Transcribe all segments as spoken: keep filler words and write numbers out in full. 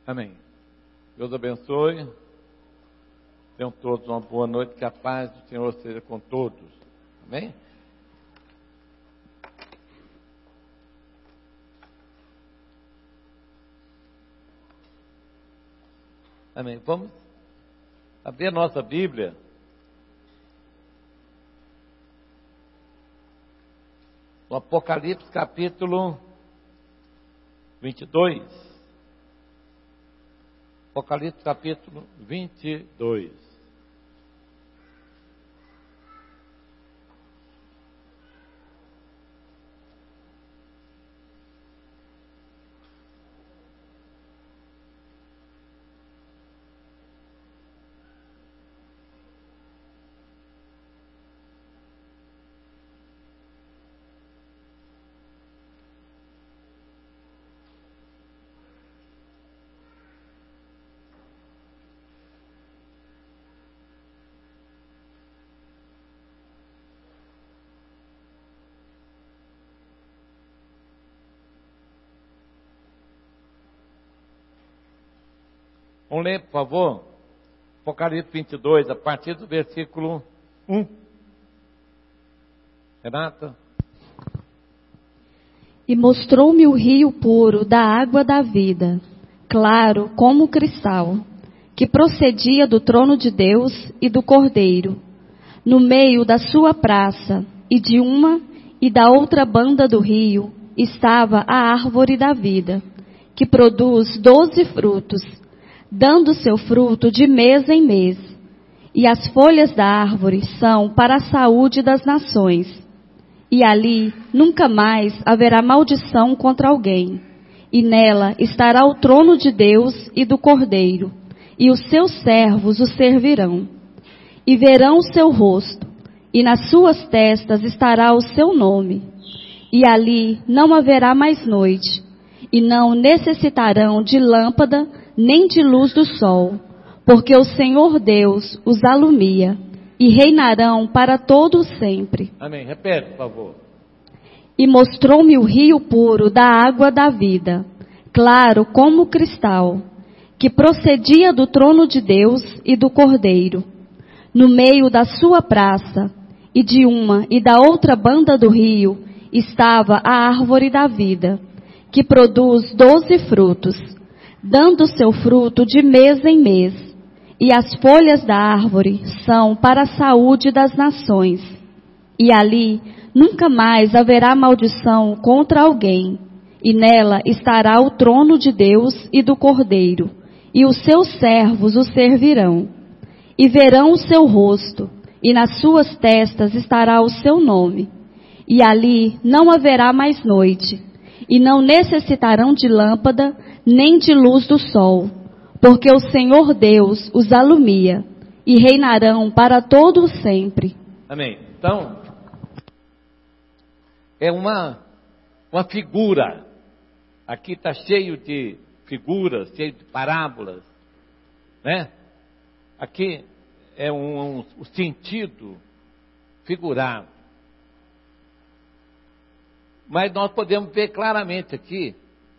Amém. Deus abençoe. Tenham todos uma boa noite, que a paz do Senhor seja com todos. Amém? Amém. Vamos abrir a nossa Bíblia. No Apocalipse capítulo vinte e dois. Apocalipse capítulo vinte e dois. Vamos ler, por favor, Apocalipse vinte e dois, a partir do versículo um. Renata. E mostrou-me o rio puro da água da vida, claro como cristal, que procedia do trono de Deus e do Cordeiro. No meio da sua praça, e de uma e da outra banda do rio, estava a árvore da vida, que produz doze frutos, dando seu fruto de mês em mês. E as folhas da árvore são para a saúde das nações. E ali nunca mais haverá maldição contra alguém. E nela estará o trono de Deus e do Cordeiro, e os seus servos o servirão. E verão o seu rosto, e nas suas testas estará o seu nome. E ali não haverá mais noite, e não necessitarão de lâmpada, nem de luz do sol, porque o Senhor Deus os alumia, e reinarão para todo sempre. Amém. Repete, por favor. E mostrou-me o rio puro da água da vida, claro como cristal, que procedia do trono de Deus e do Cordeiro. No meio da sua praça, e de uma e da outra banda do rio, estava a árvore da vida, que produz doze frutos, dando seu fruto de mês em mês, e as folhas da árvore são para a saúde das nações. E ali nunca mais haverá maldição contra alguém, e nela estará o trono de Deus e do Cordeiro, e os seus servos o servirão. E verão o seu rosto, e nas suas testas estará o seu nome. E ali não haverá mais noite, e não necessitarão de lâmpada, nem de luz do sol, porque o Senhor Deus os alumia, e reinarão para todo o sempre. Amém. Então, é uma, uma figura. Aqui está cheio de figuras, cheio de parábolas, né? Aqui é um, um, um sentido figurado. Mas nós podemos ver claramente aqui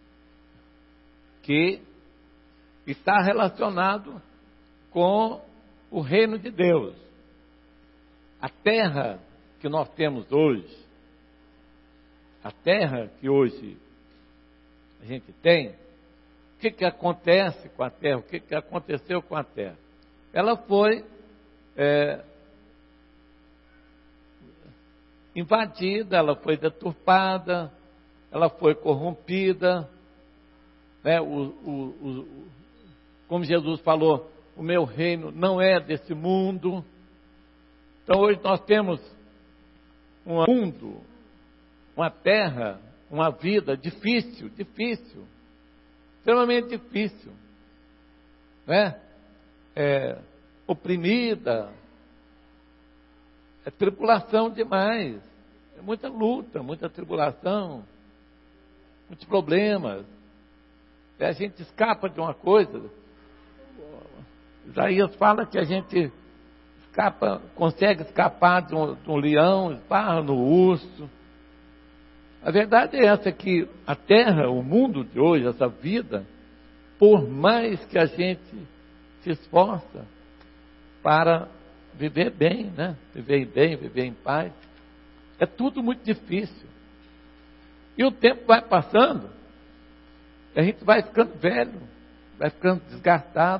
que está relacionado com o reino de Deus. A terra que nós temos hoje, a terra que hoje a gente tem, o que, que acontece com a terra? O que, que aconteceu com a terra? Ela foi é, invadida, ela foi deturpada, ela foi corrompida, né? o, o, o, como Jesus falou, o meu reino não é desse mundo. Então hoje nós temos um mundo, uma terra, uma vida difícil, difícil, extremamente difícil, né? É, oprimida, é tribulação demais, é muita luta, muita tribulação, muitos problemas. E a gente escapa de uma coisa. Isaías fala que a gente escapa, consegue escapar de um, de um leão, esbarra no urso. A verdade é essa, que a terra, o mundo de hoje, essa vida, por mais que a gente se esforça para viver bem, né? Viver bem, viver em paz, é tudo muito difícil. E o tempo vai passando, e a gente vai ficando velho, vai ficando desgastado,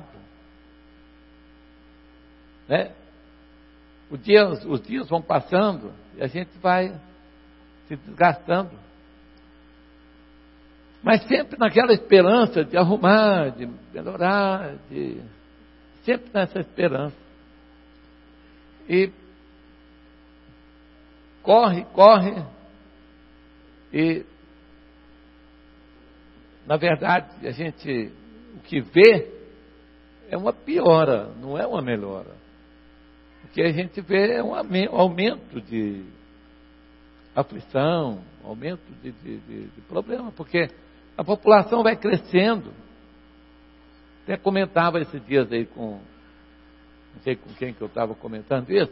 né? Os dias, os dias vão passando e a gente vai se desgastando. Mas sempre naquela esperança de arrumar, de melhorar, de... sempre nessa esperança. E corre, corre, e na verdade a gente, o que vê é uma piora, não é uma melhora. O que a gente vê é um aumento de aflição, aumento de, de, de, de problema, porque a população vai crescendo. Até comentava esses dias aí com, não sei com quem que eu estava comentando isso,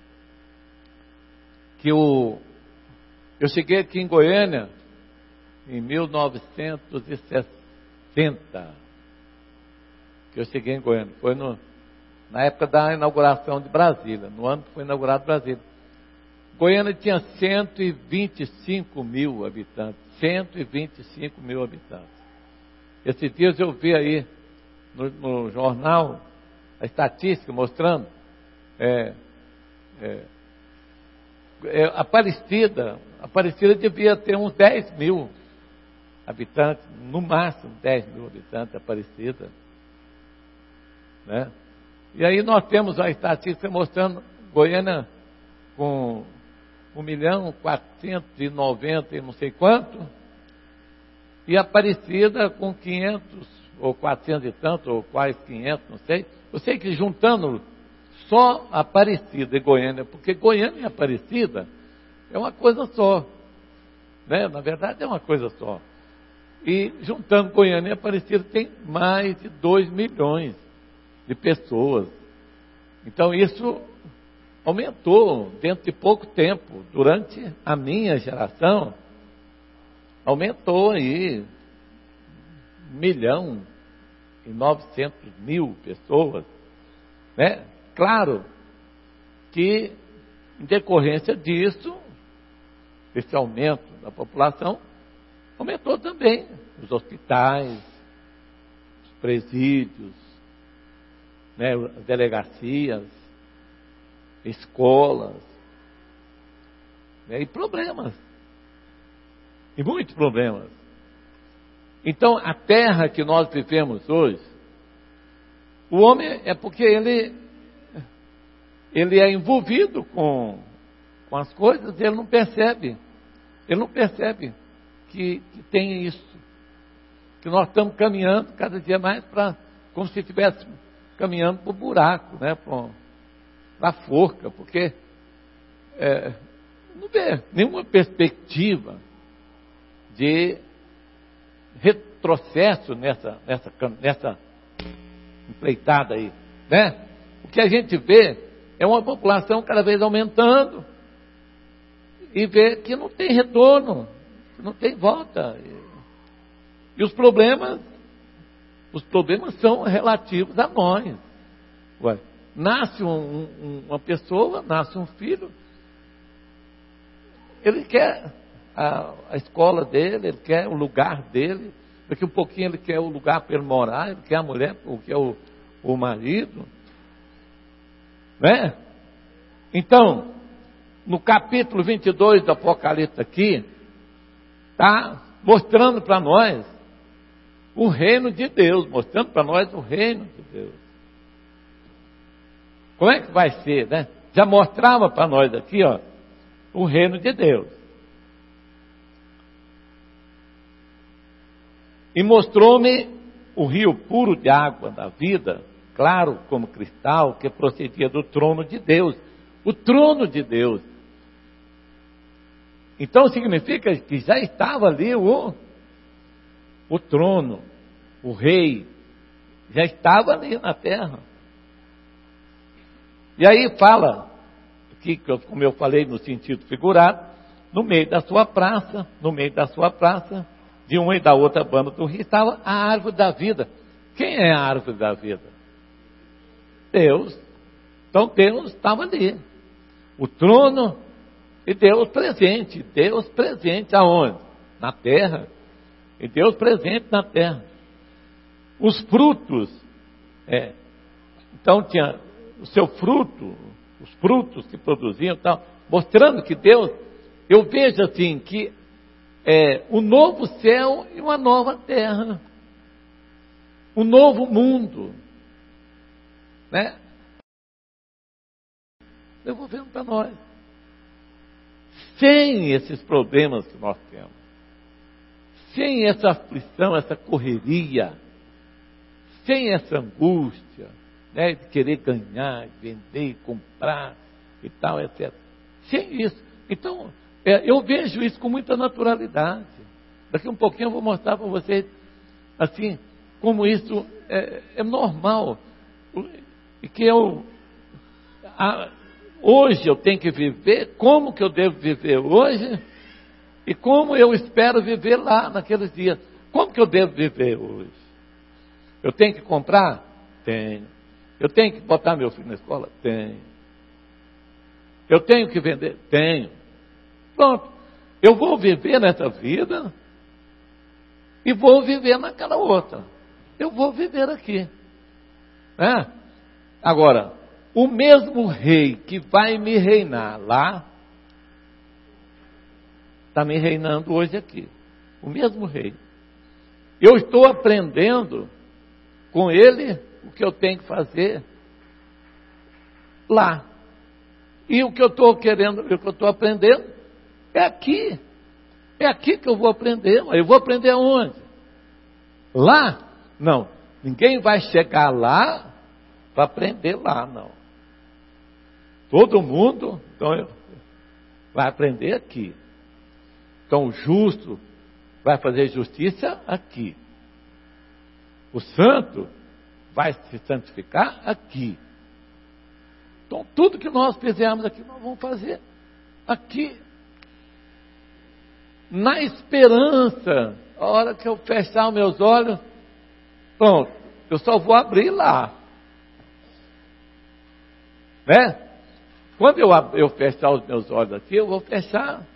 que o, eu cheguei aqui em Goiânia em mil novecentos e sessenta, que eu cheguei em Goiânia, foi no, na época da inauguração de Brasília, no ano que foi inaugurado Brasília. Goiânia tinha cento e vinte e cinco mil habitantes, cento e vinte e cinco mil habitantes. Esses dias eu vi aí no, no jornal a estatística mostrando é, é, é, Aparecida, Aparecida devia ter uns dez mil habitantes, no máximo dez mil habitantes, Aparecida, né? E aí nós temos a estatística mostrando Goiânia com um milhão quatrocentos e noventa e não sei quanto, e Aparecida com quinhentos, ou quatrocentos e tanto, ou quase quinhentos, não sei. Eu sei que juntando só Aparecida e Goiânia, porque Goiânia e Aparecida é uma coisa só, né? Na verdade é uma coisa só. E juntando Goiânia e Aparecida tem mais de dois milhões de pessoas. Então isso aumentou dentro de pouco tempo. Durante a minha geração, aumentou aí um milhão e novecentos mil pessoas, né? Claro que em decorrência disso, esse aumento da população, aumentou também os hospitais, os presídios, né, as delegacias, escolas, né, e problemas, e muitos problemas. Então, a terra que nós vivemos hoje, o homem é porque ele, ele é envolvido com, com as coisas, ele não percebe, ele não percebe que, que tem isso, que nós estamos caminhando cada dia mais para, como se estivéssemos caminhando para o buraco, né, para a forca, porque é, não vê nenhuma perspectiva de retrocesso nessa, nessa, nessa empreitada aí, né? O que a gente vê é uma população cada vez aumentando e vê que não tem retorno, que não tem volta. E, e os problemas, os problemas são relativos a nós. Ué, nasce um, um, uma pessoa, nasce um filho, ele quer a, a escola dele, ele quer o lugar dele, daqui um pouquinho ele quer o lugar para ele morar, ele quer a mulher, ele quer o, o marido, né? Então, no capítulo vinte e dois do Apocalipse aqui, está mostrando para nós o reino de Deus, mostrando para nós o reino de Deus. Como é que vai ser, né? Já mostrava para nós aqui, ó, o reino de Deus. E mostrou-me o rio puro de água da vida, claro como cristal, que procedia do trono de Deus. O trono de Deus. Então significa que já estava ali o, o trono, o rei, já estava ali na terra. E aí fala, aqui, como eu falei no sentido figurado, no meio da sua praça, no meio da sua praça, de uma e da outra banda do rio, estava a árvore da vida. Quem é a árvore da vida? Deus. Então Deus estava ali. O trono e Deus presente. Deus presente aonde? Na terra. E Deus presente na terra. Os frutos. É, então tinha o seu fruto, os frutos que produziam, tal, mostrando que Deus, eu vejo assim, que é um novo céu e uma nova terra. Um novo mundo. Né? Devolvendo para nós. Sem esses problemas que nós temos. Sem essa aflição, essa correria. Sem essa angústia, né, de querer ganhar, vender, comprar e tal, etcétera. Sem isso. Então, é, eu vejo isso com muita naturalidade. Daqui um pouquinho eu vou mostrar para vocês, assim, como isso é, é normal. E que eu, a, hoje eu tenho que viver, como que eu devo viver hoje, e como eu espero viver lá naqueles dias. Como que eu devo viver hoje? Eu tenho que comprar? Tenho. Eu tenho que botar meu filho na escola? Tenho. Eu tenho que vender? Tenho. Pronto. Eu vou viver nessa vida e vou viver naquela outra. Eu vou viver aqui. Né? Agora, o mesmo rei que vai me reinar lá, está me reinando hoje aqui. O mesmo rei. Eu estou aprendendo com ele o que eu tenho que fazer lá. E o que eu estou querendo, o que eu estou aprendendo é aqui. É aqui que eu vou aprender. Eu vou aprender aonde? Lá? Não. Ninguém vai chegar lá para aprender lá, não. Todo mundo então, vai aprender aqui. Então o justo vai fazer justiça aqui. O santo vai se santificar aqui. Então, tudo que nós fizermos aqui, nós vamos fazer aqui. Na esperança, a hora que eu fechar os meus olhos, pronto, eu só vou abrir lá. Né? Quando eu, eu fechar os meus olhos aqui, eu vou fechar.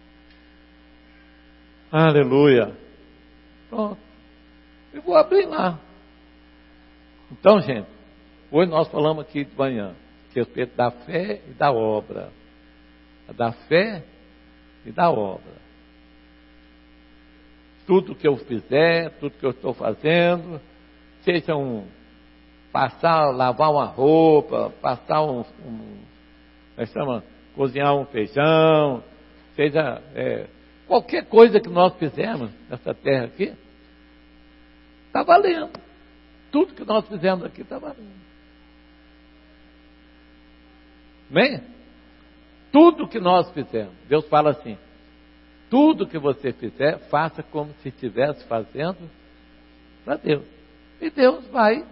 Aleluia. Pronto. Eu vou abrir lá. Então, gente, hoje nós falamos aqui de manhã, a respeito da fé e da obra. Da fé e da obra. Tudo que eu fizer, tudo que eu estou fazendo, seja um passar, lavar uma roupa, passar um, um nós chama, cozinhar um feijão, seja é, qualquer coisa que nós fizermos nessa terra aqui, está valendo. Tudo que nós fizemos aqui está valendo. Amém? Tudo que nós fizemos. Deus fala assim, tudo que você fizer, faça como se estivesse fazendo para Deus. E Deus vai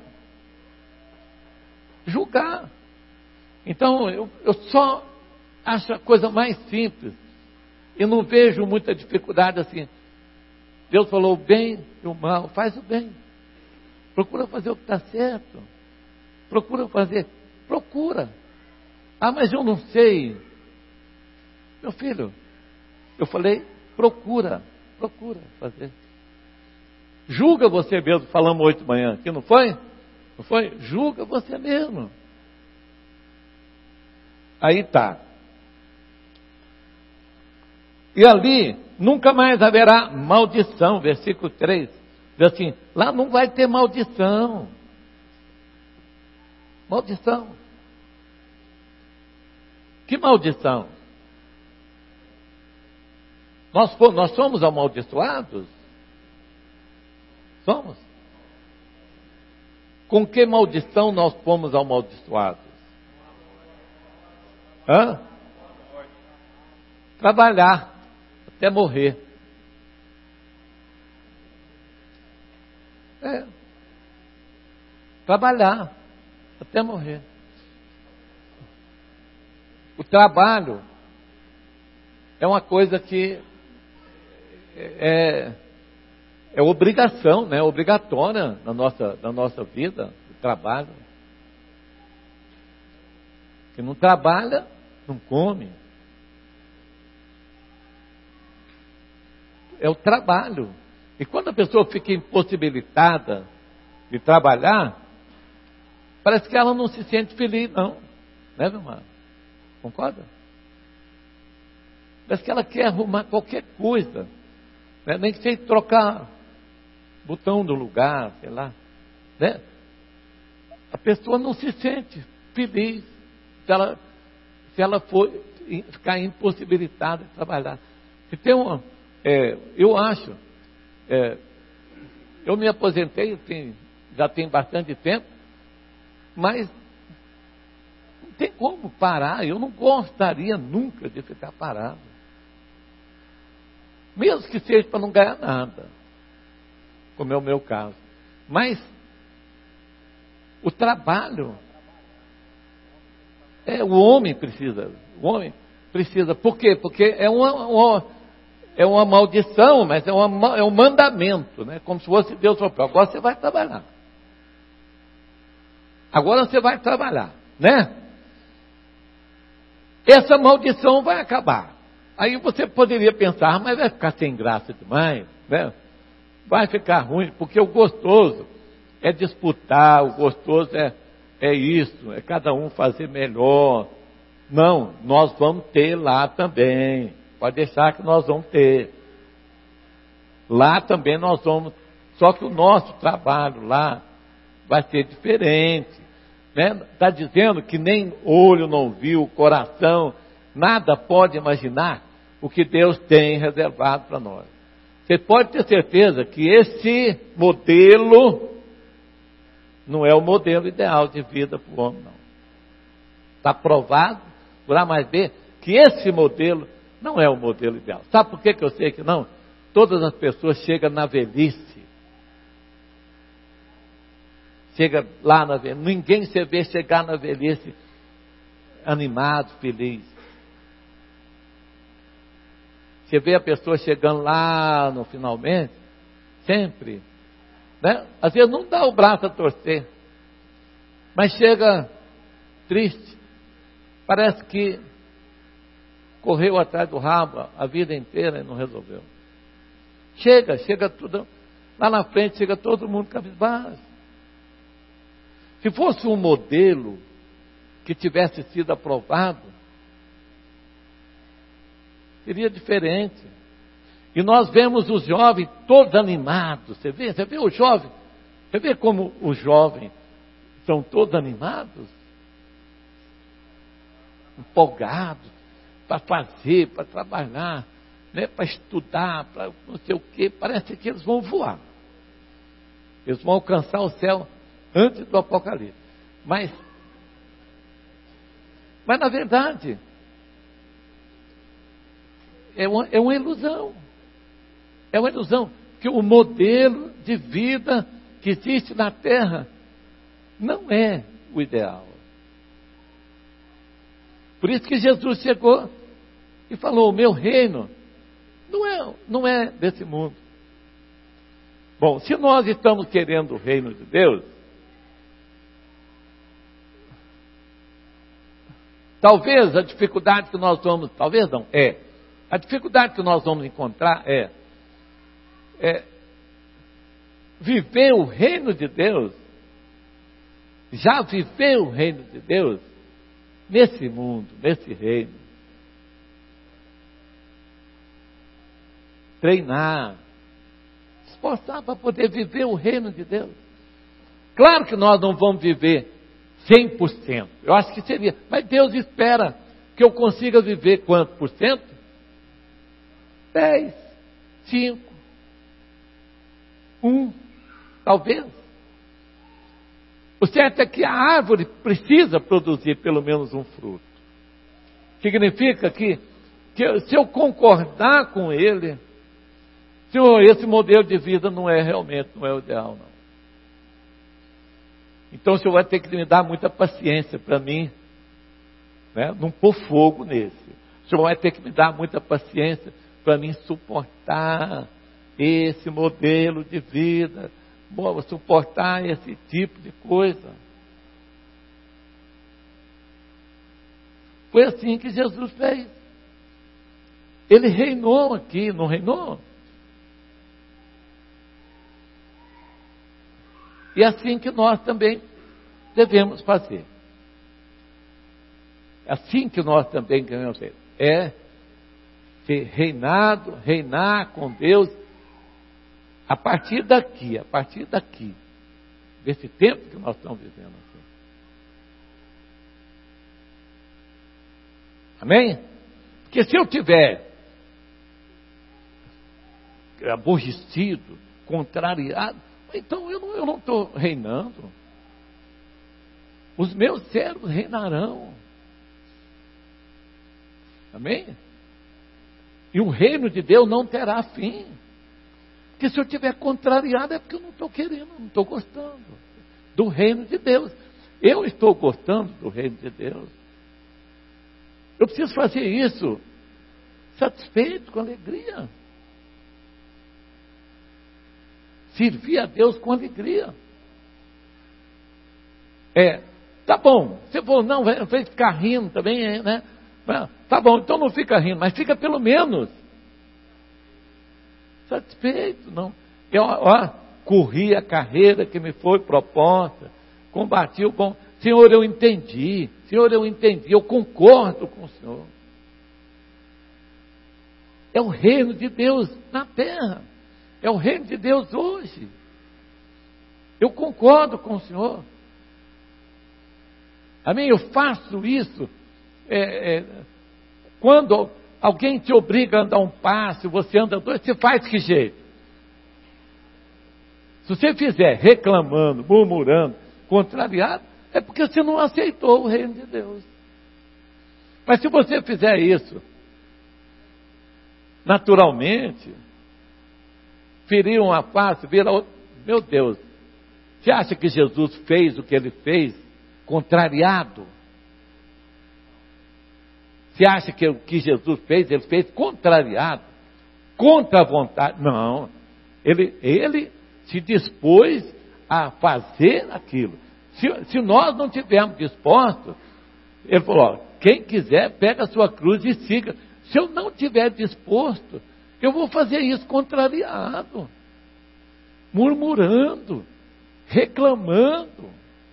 julgar. Então, eu, eu só acho a coisa mais simples. E não vejo muita dificuldade assim. Deus falou o bem e o mal. Faz o bem. Procura fazer o que está certo. Procura fazer. Procura. Ah, mas eu não sei. Meu filho, eu falei, procura. Procura fazer. Julga você mesmo. Falamos hoje de manhã aqui, não foi? Não foi? Julga você mesmo. Aí tá. E ali nunca mais haverá maldição. Versículo três. Diz assim, lá não vai ter maldição. Maldição. Que maldição? Nós, nós somos amaldiçoados? Somos? Com que maldição nós fomos amaldiçoados? Hã? Trabalhar até morrer. É. Trabalhar até morrer. O trabalho é uma coisa que é, é obrigação, né? Obrigatória na nossa, na nossa vida, o trabalho. Quem não trabalha, não come. É o trabalho. E quando a pessoa fica impossibilitada de trabalhar, parece que ela não se sente feliz, não. Né, meu irmão? Concorda? Parece que ela quer arrumar qualquer coisa. Né? Nem que seja trocar botão do lugar, sei lá. Né? A pessoa não se sente feliz se ela, se ela for ficar impossibilitada de trabalhar. Se tem uma, é, eu acho, é, eu me aposentei, tem, já tem bastante tempo, mas não tem como parar. Eu não gostaria nunca de ficar parado. Mesmo que seja para não ganhar nada, como é o meu caso. Mas o trabalho, é, o homem precisa, o homem precisa. Por quê? Porque é uma, uma, é uma maldição, mas é, uma, é um mandamento, né? Como se fosse Deus falando, agora você vai trabalhar. Agora você vai trabalhar, né? Essa maldição vai acabar. Aí você poderia pensar, mas vai ficar sem graça demais, né? Vai ficar ruim, porque o gostoso é disputar, o gostoso é, é isso, é cada um fazer melhor. Não, nós vamos ter lá também. Pode deixar que nós vamos ter. Lá também nós vamos, só que o nosso trabalho lá vai ser diferente. Está, né? Dizendo que nem olho não viu, coração, nada pode imaginar o que Deus tem reservado para nós. Você pode ter certeza que esse modelo não é o modelo ideal de vida para o homem, não. Está provado, por A mais B, que esse modelo não é o modelo ideal. Sabe por que, que eu sei que não? Todas as pessoas chegam na velhice. Chega lá na velhice. Ninguém se vê chegar na velhice animado, feliz. Você vê a pessoa chegando lá no finalmente, sempre, né? Às vezes não dá o braço a torcer, mas chega triste. Parece que correu atrás do rabo a vida inteira e não resolveu. Chega, chega tudo, lá na frente chega todo mundo cabisbaixo. Se fosse um modelo que tivesse sido aprovado, seria diferente. E nós vemos os jovens todos animados. Você vê, você vê o jovem, você vê como os jovens são todos animados, empolgados para fazer, para trabalhar, né, para estudar, para não sei o quê. Parece que eles vão voar. Eles vão alcançar o céu antes do Apocalipse. Mas, mas na verdade, é uma, é uma ilusão. É uma ilusão. Porque o modelo de vida que existe na Terra não é o ideal. Por isso que Jesus chegou e falou, o meu reino não é, não é desse mundo. Bom, se nós estamos querendo o reino de Deus, talvez a dificuldade que nós vamos, talvez não, é, a dificuldade que nós vamos encontrar é, é viver o reino de Deus, já viver o reino de Deus, nesse mundo, nesse reino. Treinar, esforçar para poder viver o reino de Deus. Claro que nós não vamos viver cem por cento. Eu acho que seria, mas Deus espera que eu consiga viver quanto por cento? dez, cinco, um, talvez. O certo é que a árvore precisa produzir pelo menos um fruto. Significa que, que se eu concordar com ele, se eu, esse modelo de vida não é realmente, não é o ideal, não. Então o senhor vai ter que me dar muita paciência para mim, né, não pôr fogo nesse. O senhor vai ter que me dar muita paciência para mim suportar esse modelo de vida, suportar esse tipo de coisa. Foi assim que Jesus fez. Ele reinou aqui, não reinou? E é assim que nós também devemos fazer. É assim que nós também devemos fazer. É ser reinado, reinar com Deus a partir daqui, a partir daqui, desse tempo que nós estamos vivendo aqui. Amém? Porque se eu tiver aborrecido, contrariado, então eu não eu não estou reinando. Os meus servos reinarão. Amém? E o reino de Deus não terá fim. Porque se eu estiver contrariado é porque eu não estou querendo, não estou gostando do reino de Deus. Eu estou gostando do reino de Deus. Eu preciso fazer isso satisfeito, com alegria. Servir a Deus com alegria. É, tá bom. Você falou, não, vai, vai ficar rindo também, né? Tá bom, então não fica rindo, mas fica pelo menos satisfeito, não. Eu, ó, corri a carreira que me foi proposta, combati o bom. Senhor, eu entendi. Senhor, eu entendi. Eu concordo com o Senhor. É o reino de Deus na terra. É o reino de Deus hoje. Eu concordo com o Senhor. Amém? Eu faço isso. É, é, quando alguém te obriga a andar um passo, você anda dois, você faz de que jeito? Se você fizer reclamando, murmurando, contrariado, é porque você não aceitou o reino de Deus. Mas se você fizer isso naturalmente, ferir uma face, vira outra, meu Deus, você acha que Jesus fez o que ele fez contrariado? Você acha que o que Jesus fez, ele fez contrariado, contra a vontade? Não, ele, ele se dispôs a fazer aquilo. Se, se nós não estivermos dispostos, ele falou, ó, quem quiser, pega a sua cruz e siga. Se eu não estiver disposto, eu vou fazer isso contrariado, murmurando, reclamando,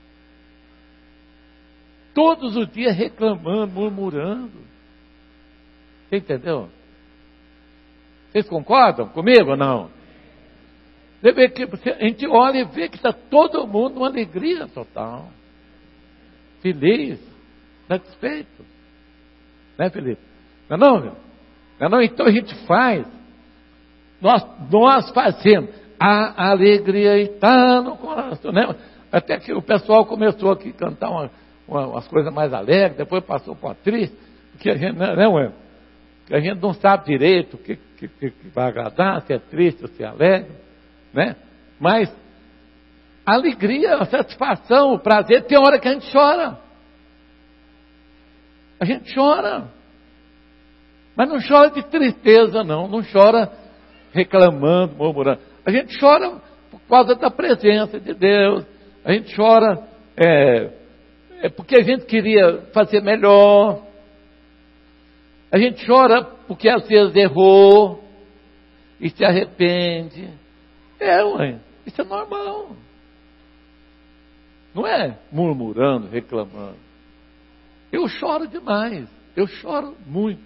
todos os dias reclamando, murmurando. Você entendeu? Vocês concordam comigo ou não? Você vê que, a gente olha e vê que está todo mundo numa alegria total, feliz, satisfeito. Né, Felipe? Não é não, não, é não? Então a gente faz, nós, nós fazemos, a alegria está no coração, né? Até que o pessoal começou aqui a cantar uma, uma, umas coisas mais alegres, depois passou para uma triste, porque a gente, não é, ué? Que a gente não sabe direito o que, que, que vai agradar, se é triste ou se é alegre, né? Mas a alegria, a satisfação, o prazer, tem hora que a gente chora. A gente chora. Mas não chora de tristeza, não. Não chora reclamando, murmurando. A gente chora por causa da presença de Deus. A gente chora é, é porque a gente queria fazer melhor. A gente chora porque às vezes errou e se arrepende. É, ué, isso é normal. Não é murmurando, reclamando. Eu choro demais, eu choro muito.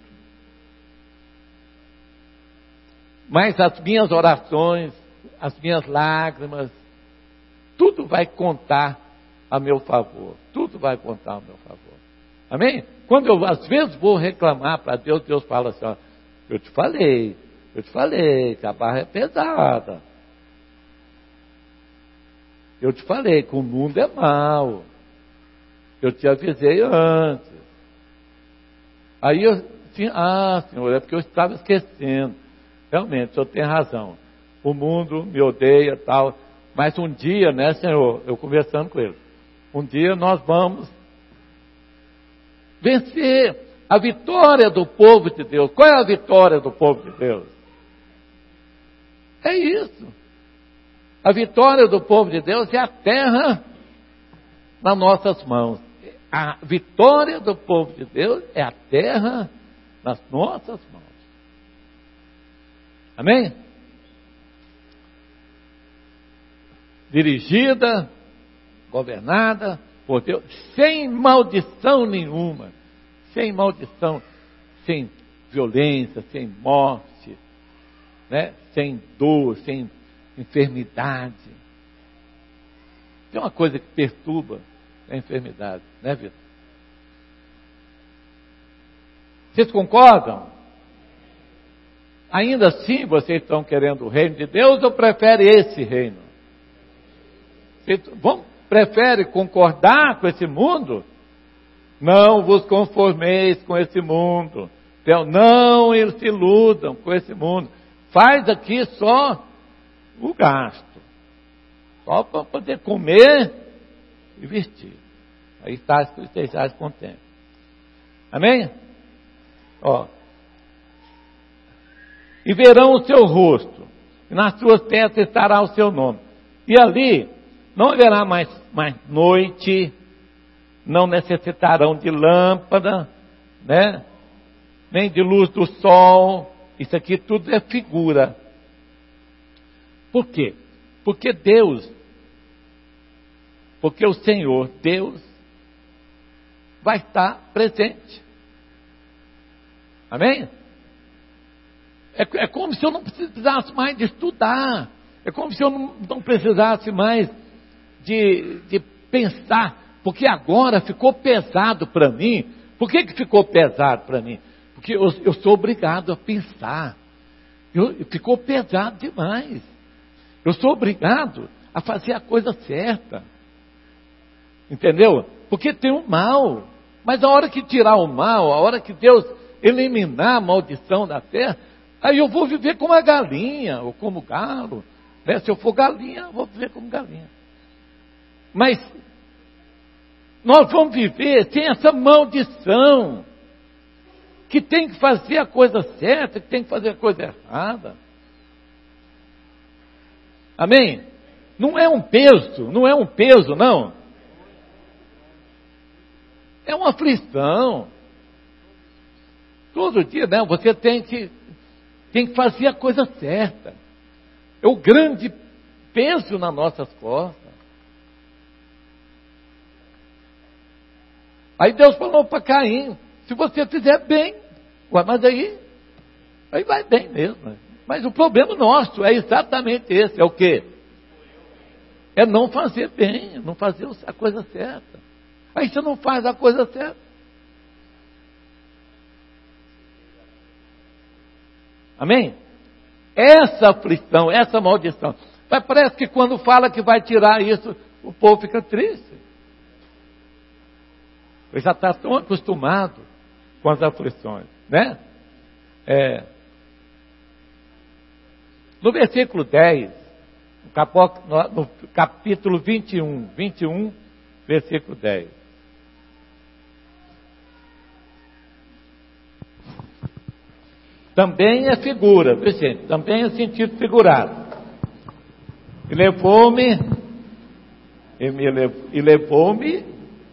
Mas as minhas orações, as minhas lágrimas, tudo vai contar a meu favor. Tudo vai contar a meu favor. Amém? Quando eu às vezes vou reclamar para Deus, Deus fala assim, ó, eu te falei, eu te falei que a barra é pesada. Eu te falei que o mundo é mau. Eu te avisei antes. Aí eu, assim, ah, Senhor, é porque eu estava esquecendo. Realmente, o Senhor tem razão. O mundo me odeia e tal. Mas um dia, né, Senhor, eu conversando com ele, um dia nós vamos vencer a vitória do povo de Deus. Qual é a vitória do povo de Deus? É isso. A vitória do povo de Deus é a terra nas nossas mãos. A vitória do povo de Deus é a terra nas nossas mãos. Amém? Dirigida, governada por Deus, sem maldição nenhuma, sem maldição, sem violência, sem morte, né? Sem dor, sem enfermidade. Tem uma coisa que perturba a enfermidade, né, Vitor? Vocês concordam? Ainda assim, vocês estão querendo o reino de Deus ou preferem esse reino? Vocês vão, preferem concordar com esse mundo? Não vos conformeis com esse mundo. Então, não se iludam com esse mundo. Faz aqui só o gasto. Só para poder comer e vestir. Aí está que estejais contentes. Amém? Ó. E verão o seu rosto, e nas suas testas estará o seu nome. E ali não haverá mais, mais noite, não necessitarão de lâmpada, né? Nem de luz do sol. Isso aqui tudo é figura. Por quê? Porque Deus, porque o Senhor, Deus, vai estar presente. Amém? É, é como se eu não precisasse mais de estudar. É como se eu não, não precisasse mais de, de pensar. Porque agora ficou pesado para mim. Por que, que ficou pesado para mim? Porque eu, eu sou obrigado a pensar. Eu, ficou pesado demais. Eu sou obrigado a fazer a coisa certa. Entendeu? Porque tem o mal. Mas a hora que tirar o mal, a hora que Deus eliminar a maldição da terra, aí eu vou viver como a galinha, ou como galo. Né? Se eu for galinha, eu vou viver como galinha. Mas nós vamos viver sem essa maldição. Que tem que fazer a coisa certa, que tem que fazer a coisa errada. Amém? Não é um peso, não é um peso, não. É uma aflição. Todo dia, né? Você tem que, tem que fazer a coisa certa. É o grande peso nas nossas costas. Aí Deus falou para Caim, se você fizer bem, ué, mas aí, aí vai bem mesmo. Mas o problema nosso é exatamente esse, é o quê? É não fazer bem, não fazer a coisa certa. Aí você não faz a coisa certa. Amém? Essa aflição, essa maldição. Mas parece que quando fala que vai tirar isso, o povo fica triste. Ele já está tão acostumado com as aflições, né? É, no versículo dez, no capítulo vinte e um, vinte e um, versículo dez. Também é figura, viu, gente? Também é sentido figurado. E levou-me, e levou-me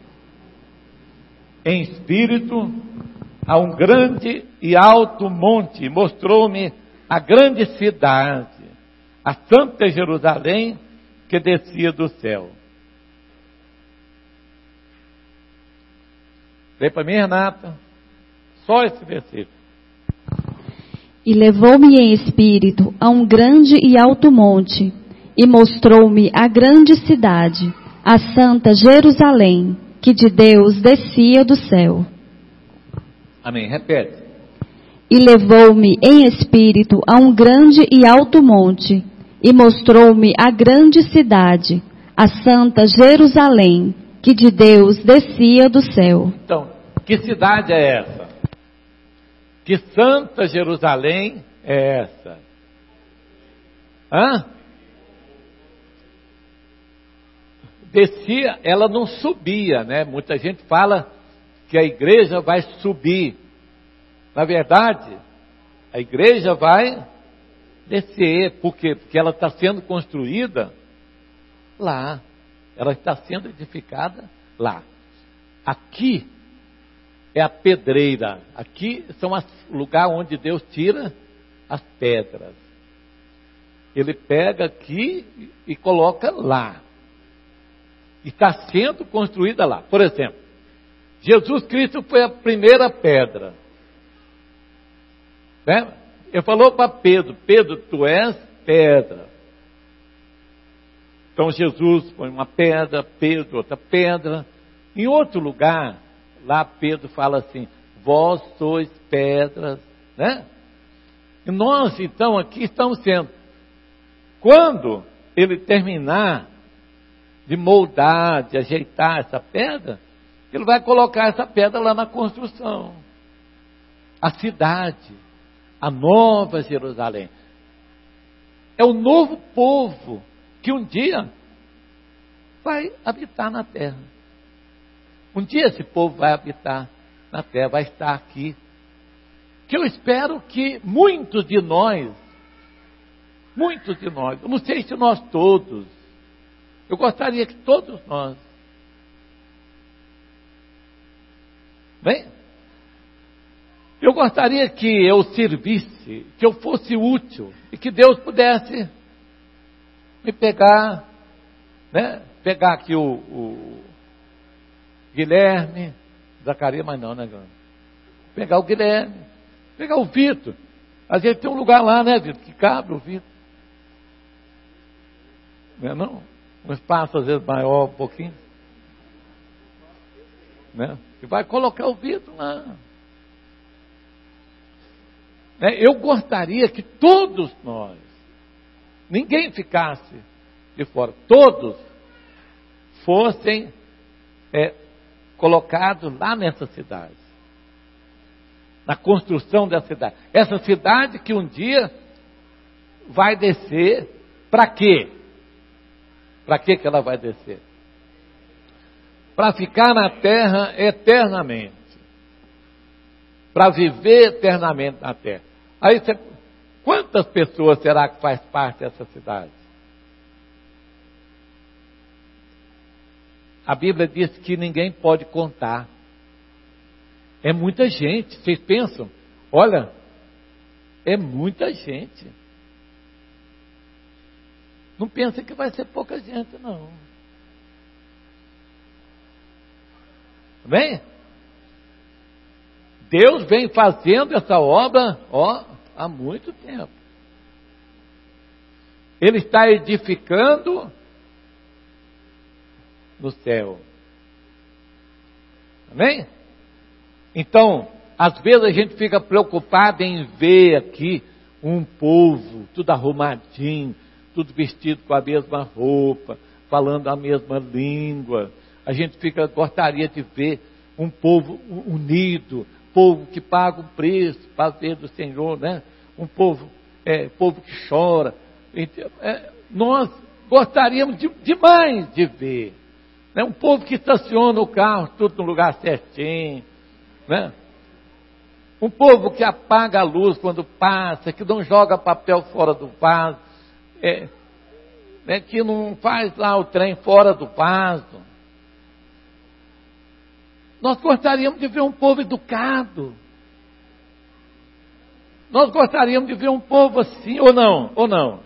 em espírito a um grande e alto monte, mostrou-me a grande cidade, a santa Jerusalém, que descia do céu. Lê para mim, Renata, só esse versículo. E levou-me em espírito a um grande e alto monte, e mostrou-me a grande cidade, a santa Jerusalém, que de Deus descia do céu. Amém, repete. E levou-me em espírito a um grande e alto monte, e mostrou-me a grande cidade, a santa Jerusalém, que de Deus descia do céu. Então, que cidade é essa? Que santa Jerusalém é essa? Hã? Descia, ela não subia, né? Muita gente fala que a igreja vai subir. Na verdade, a igreja vai descer. Por quê? Porque ela está sendo construída lá. Ela está sendo edificada lá. Aqui é a pedreira. Aqui são o lugar onde Deus tira as pedras. Ele pega aqui e coloca lá. E está sendo construída lá. Por exemplo, Jesus Cristo foi a primeira pedra. Né? Ele falou para Pedro: Pedro, tu és pedra. Então Jesus põe uma pedra, Pedro outra pedra. Em outro lugar, lá Pedro fala assim: vós sois pedras, né? E nós então aqui estamos sendo. Quando ele terminar de moldar, de ajeitar essa pedra, ele vai colocar essa pedra lá na construção. A cidade, a nova Jerusalém. É o novo povo que um dia vai habitar na terra. Um dia esse povo vai habitar na terra, vai estar aqui. Que eu espero que muitos de nós, muitos de nós, eu não sei se nós todos, eu gostaria que todos nós, bem, eu gostaria que eu servisse, que eu fosse útil, e que Deus pudesse me pegar, né? Pegar aqui o, o Guilherme, Zacarias, mas não, né? Pegar o Guilherme, pegar o Vitor. Às vezes tem um lugar lá, né, Vitor, que cabe o Vitor. Não é não? Um espaço às vezes maior um pouquinho. Né? E vai colocar o Vitor lá. Né? Eu gostaria que todos nós, ninguém ficasse de fora, todos fossem é, colocados lá nessa cidade, na construção dessa cidade. Essa cidade que um dia vai descer, para quê? Para que que ela vai descer? Para ficar na terra eternamente. Para viver eternamente na terra. Aí você, quantas pessoas será que faz parte dessa cidade? A Bíblia diz que ninguém pode contar. É muita gente. Vocês pensam? Olha, é muita gente. Não pensa que vai ser pouca gente, não. Bem? Deus vem fazendo essa obra, ó, há muito tempo. Ele está edificando no céu. Amém? Então, às vezes a gente fica preocupado em ver aqui um povo tudo arrumadinho, tudo vestido com a mesma roupa, falando a mesma língua. A gente fica, gostaria de ver um povo unido, povo que paga o preço para ver do Senhor, né? Um povo, é, povo que chora. É, nós gostaríamos de, demais de ver, né? Um povo que estaciona o carro tudo no lugar certinho, né? Um povo que apaga a luz quando passa, que não joga papel fora do vaso, é, é, que não faz lá o trem fora do vaso. Nós gostaríamos de ver um povo educado. Nós gostaríamos de ver um povo assim, ou não? Ou não?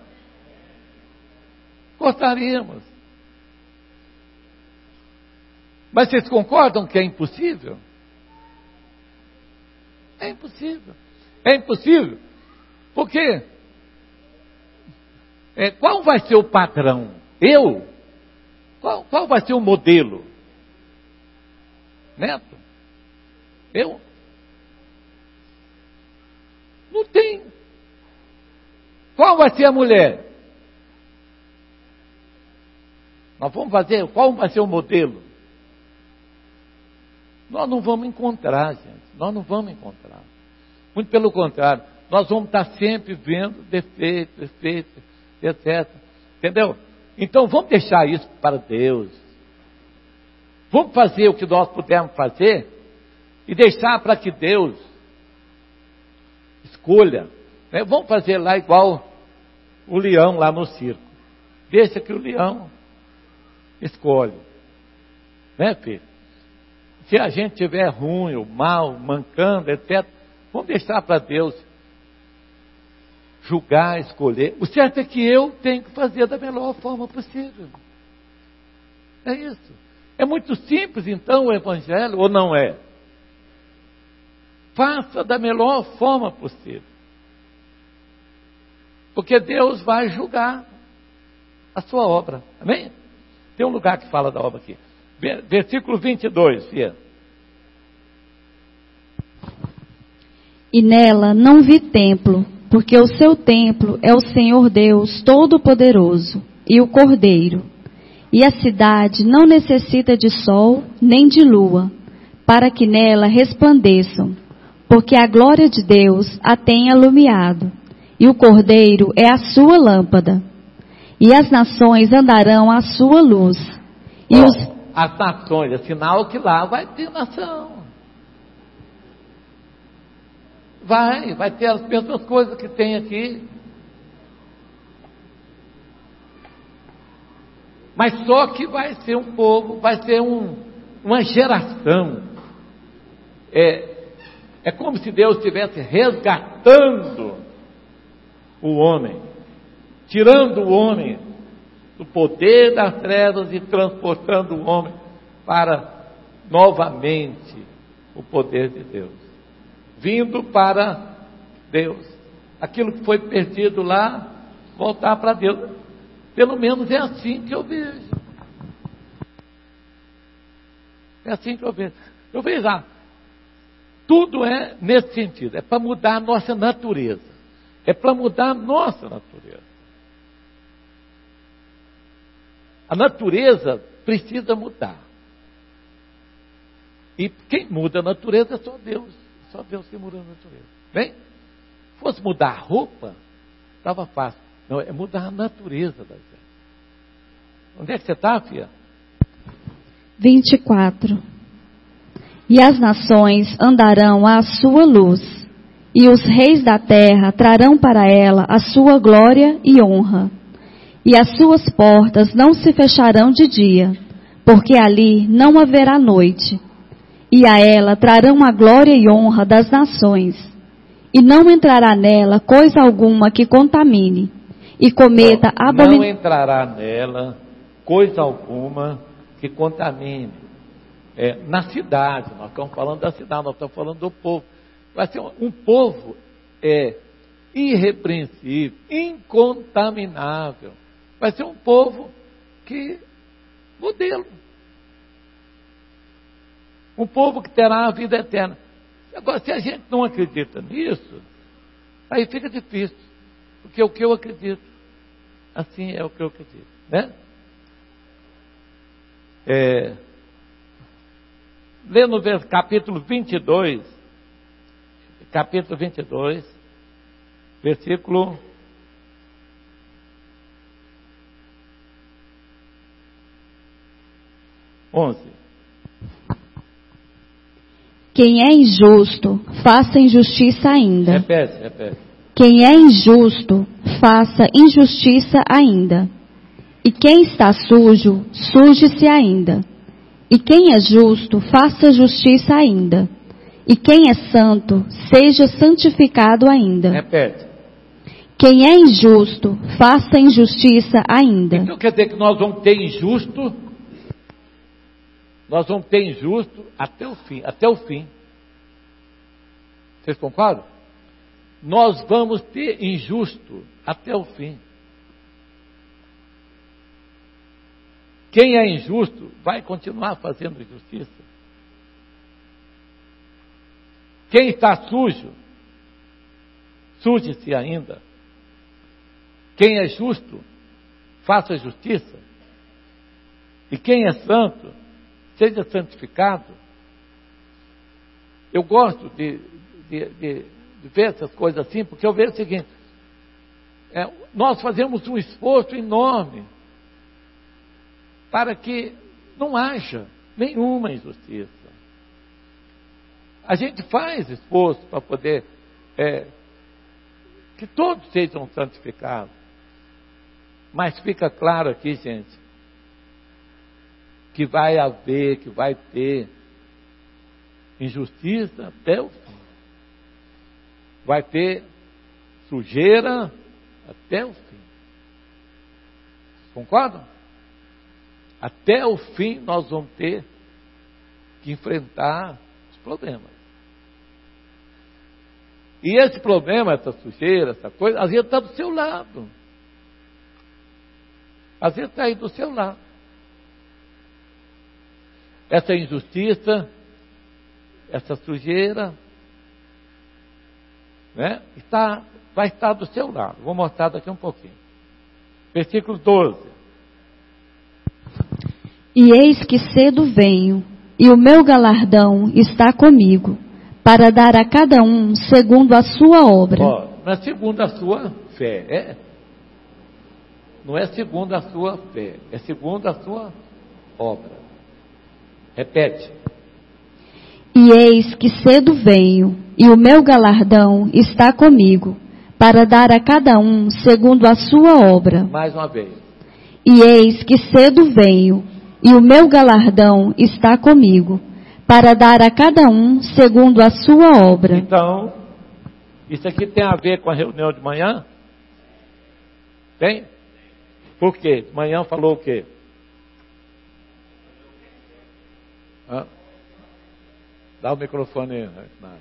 Gostaríamos. Mas vocês concordam que é impossível? É impossível. É impossível. Porque é, qual vai ser o padrão? Eu? Qual, qual vai ser o modelo? Neto? Eu? Não tem. Qual vai ser a mulher? Nós vamos fazer, qual vai ser o modelo? Nós não vamos encontrar, gente. Nós não vamos encontrar. Muito pelo contrário, nós vamos estar sempre vendo defeitos, defeitos, etcétera. Entendeu? Então vamos deixar isso para Deus. Vamos fazer o que nós pudermos fazer e deixar para que Deus escolha. Né? Vamos fazer lá igual o leão lá no circo. Deixa que o leão escolhe. Né, filho? Se a gente tiver ruim, ou mal, mancando, etcétera, vamos deixar para Deus julgar, escolher. O certo é que eu tenho que fazer da melhor forma possível. É isso. É muito simples, então, o Evangelho, ou não é? Faça da melhor forma possível. Porque Deus vai julgar a sua obra. Amém? Tem um lugar que fala da obra aqui. Versículo vinte e dois, filha. E nela não vi templo, porque o seu templo é o Senhor Deus Todo-Poderoso e o Cordeiro. E a cidade não necessita de sol nem de lua, para que nela resplandeçam, porque a glória de Deus a tem alumiado, e o Cordeiro é a sua lâmpada. E as nações andarão à sua luz. E Bom, os... as nações, é sinal que lá vai ter nação. Vai, vai ter as mesmas coisas que tem aqui. Mas só que vai ser um povo, vai ser um, uma geração. É, é como se Deus estivesse resgatando o homem, tirando o homem do poder das trevas e transportando o homem para novamente o poder de Deus. Vindo para Deus. Aquilo que foi perdido lá, voltar para Deus. Pelo menos é assim que eu vejo. É assim que eu vejo. Eu vejo, ah, tudo é nesse sentido. É para mudar a nossa natureza. É para mudar a nossa natureza. A natureza precisa mudar. E quem muda a natureza é só Deus. Só Deus que muda a natureza. Bem? Se fosse mudar a roupa, estava fácil. Não, é mudar a natureza da gente. Onde é que você está, filha? vinte e quatro. E as nações andarão à sua luz, e os reis da terra trarão para ela a sua glória e honra. E as suas portas não se fecharão de dia, porque ali não haverá noite. E a ela trarão a glória e honra das nações. E não entrará nela coisa alguma que contamine, e cometa abominação. Não entrará nela coisa alguma que contamine. É, na cidade, nós estamos falando da cidade, nós estamos falando do povo. Vai ser um, um povo é, irrepreensível, incontaminável. Vai ser um povo que, modelo. Um povo que terá a vida eterna. Agora, se a gente não acredita nisso, aí fica difícil. Porque é o que eu acredito. Assim é o que eu acredito. Né? É, lê no capítulo vinte e dois, capítulo vinte e dois, versículo onze. Quem é injusto, faça injustiça ainda. Repete, repete. Quem é injusto, faça injustiça ainda. E quem está sujo, suje-se ainda. E quem é justo, faça justiça ainda. E quem é santo, seja santificado ainda. Repete. Quem é injusto, faça injustiça ainda. Então quer dizer que nós vamos ter injusto, nós vamos ter injusto até o fim, até o fim. Vocês concordam? Nós vamos ter injusto até o fim. Quem é injusto vai continuar fazendo injustiça. Quem está sujo, suje-se ainda. Quem é justo, faça justiça. E quem é santo, seja santificado. Eu gosto de, de, de, de ver essas coisas assim, porque eu vejo o seguinte, é, nós fazemos um esforço enorme para que não haja nenhuma injustiça. A gente faz esforço para poder é, que todos sejam santificados. Mas fica claro aqui, gente, que vai haver, que vai ter injustiça até o fim. Vai ter sujeira até o fim. Concordam? Até o fim nós vamos ter que enfrentar os problemas. E esse problema, essa sujeira, essa coisa, às vezes está do seu lado. Às vezes está aí do seu lado. Essa injustiça, essa sujeira, né, está, vai estar do seu lado. Vou mostrar daqui um pouquinho. Versículo doze. E eis que cedo venho, e o meu galardão está comigo, para dar a cada um segundo a sua obra. Ó, não é segundo a sua fé, é? Não é segundo a sua fé, é segundo a sua obra. Repete. E eis que cedo venho, e o meu galardão está comigo, para dar a cada um segundo a sua obra. Mais uma vez. E eis que cedo venho, e o meu galardão está comigo, para dar a cada um segundo a sua obra. Então, isso aqui tem a ver com a reunião de manhã? Tem? Por quê? De manhã falou o quê? Hã? Dá o microfone aí, Renato.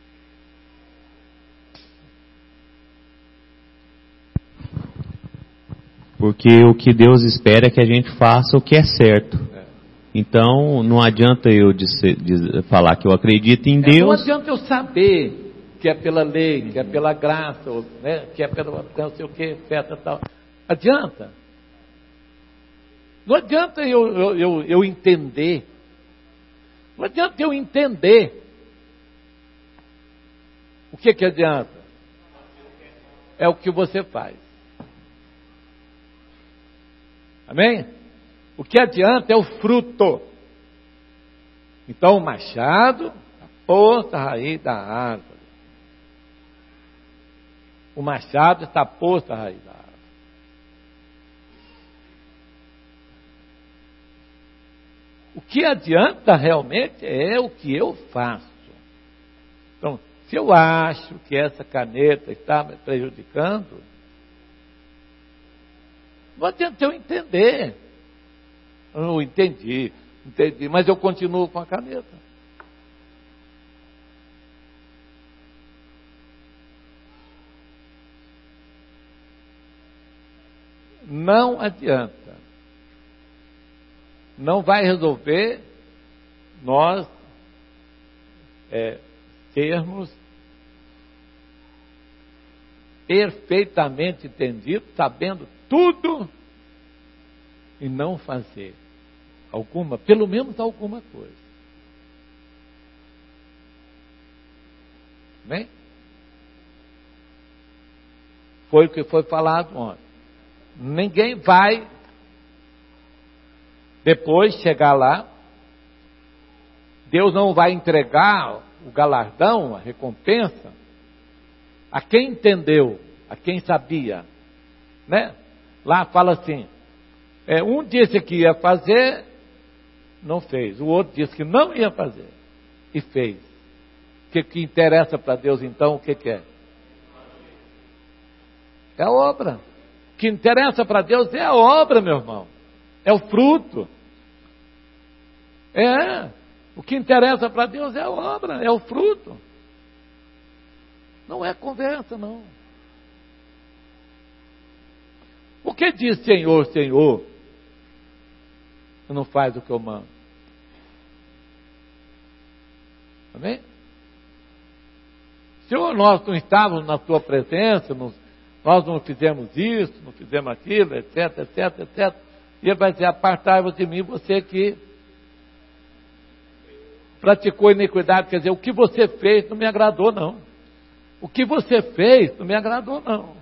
Porque o que Deus espera é que a gente faça o que é certo. É. Então, não adianta eu dizer, dizer, falar que eu acredito em Deus. É, não adianta eu saber que é pela lei, que é pela graça, né, que é pelo não sei o que, festa tal. Adianta. Não adianta eu, eu, eu, eu entender. Não adianta eu entender. O que que adianta? É o que você faz. Amém? O que adianta é o fruto. Então o machado, a posta a raiz da árvore. O machado está posto a raiz da árvore. O que adianta realmente é o que eu faço. Então, se eu acho que essa caneta está me prejudicando, não adianta eu entender. Eu não entendi, entendi, mas eu continuo com a caneta. Não adianta. Não vai resolver nós é, termos perfeitamente entendido, sabendo tudo e não fazer alguma, pelo menos alguma coisa. Bem? Foi o que foi falado ontem. Ninguém vai depois chegar lá, Deus não vai entregar o galardão, a recompensa, a quem entendeu, a quem sabia, né? Lá fala assim, é, um disse que ia fazer, não fez, o outro disse que não ia fazer, e fez. O que, que interessa para Deus então, o que, que é? É a obra. O que interessa para Deus é a obra, meu irmão. É o fruto. É. O que interessa para Deus é a obra, é o fruto. Não é conversa, não. Por que diz Senhor, Senhor, e não faz o que eu mando? Amém? Senhor, nós não estávamos na tua presença, nós não fizemos isso, não fizemos aquilo, etc, etc, etc. E ele vai dizer, apartai-vos de mim, você que praticou iniquidade, quer dizer, o que você fez não me agradou, não. O que você fez não me agradou, não.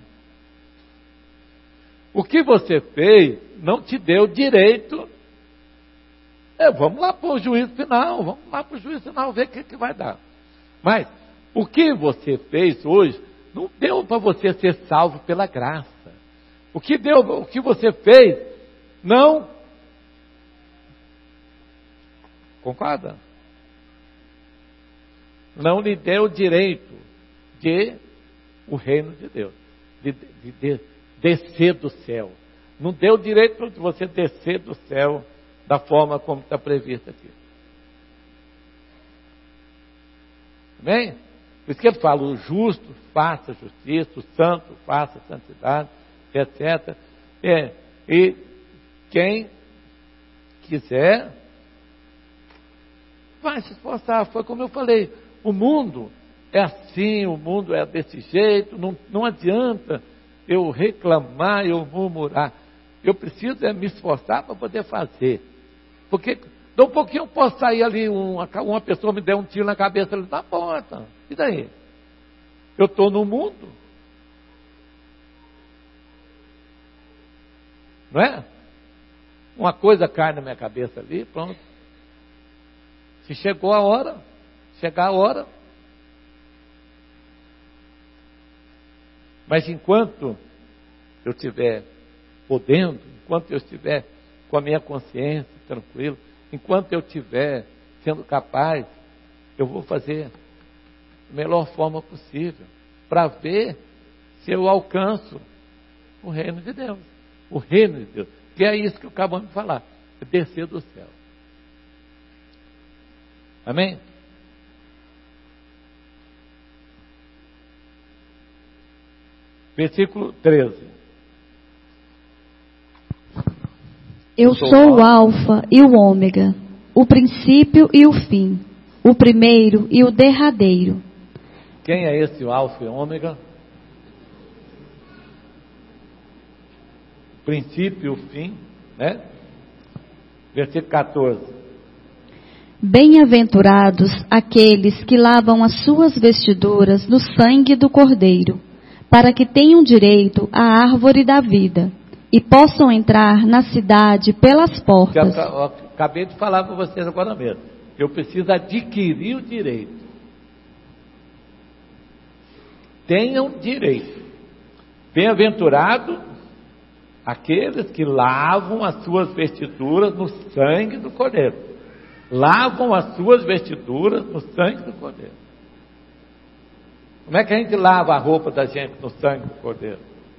O que você fez não te deu direito. É, vamos lá para o juízo final, vamos lá para o juízo final, ver o que, que vai dar. Mas, o que você fez hoje, não deu para você ser salvo pela graça. O que deu, o que você fez, não concorda? Não lhe deu o direito de o reino de Deus, de, de, de descer do céu. Não deu direito de você descer do céu da forma como está previsto aqui. Amém? Por isso que ele fala, o justo faça justiça, o santo faça santidade, etcétera. É, e quem quiser vai se esforçar. Foi como eu falei, o mundo é assim, o mundo é desse jeito, não, não adianta eu reclamar, eu murmurar. Eu preciso é me esforçar para poder fazer. Porque de um pouquinho eu posso sair ali, uma, uma pessoa me der um tiro na cabeça ali na porta. E daí? Eu estou no mundo. Não é? Uma coisa cai na minha cabeça ali, pronto. Se chegou a hora, chegar a hora. Mas enquanto eu estiver podendo, enquanto eu estiver com a minha consciência tranquila, enquanto eu estiver sendo capaz, eu vou fazer da melhor forma possível, para ver se eu alcanço o reino de Deus. O reino de Deus, que é isso que eu acabamos de falar, é descer do céu. Amém? Versículo treze. Eu sou o Alfa e o Ômega, o princípio e o fim, o primeiro e o derradeiro. Quem é esse o Alfa e o Ômega? O princípio e o fim, né? Versículo quatorze. Bem-aventurados aqueles que lavam as suas vestiduras no sangue do Cordeiro, para que tenham direito à árvore da vida e possam entrar na cidade pelas portas. Eu acabei de falar para vocês agora mesmo. Eu preciso adquirir o direito. Tenham direito. Bem-aventurado aqueles que lavam as suas vestiduras no sangue do Cordeiro. Lavam as suas vestiduras no sangue do Cordeiro. Como é que a gente lava a roupa da gente no sangue do Cordeiro?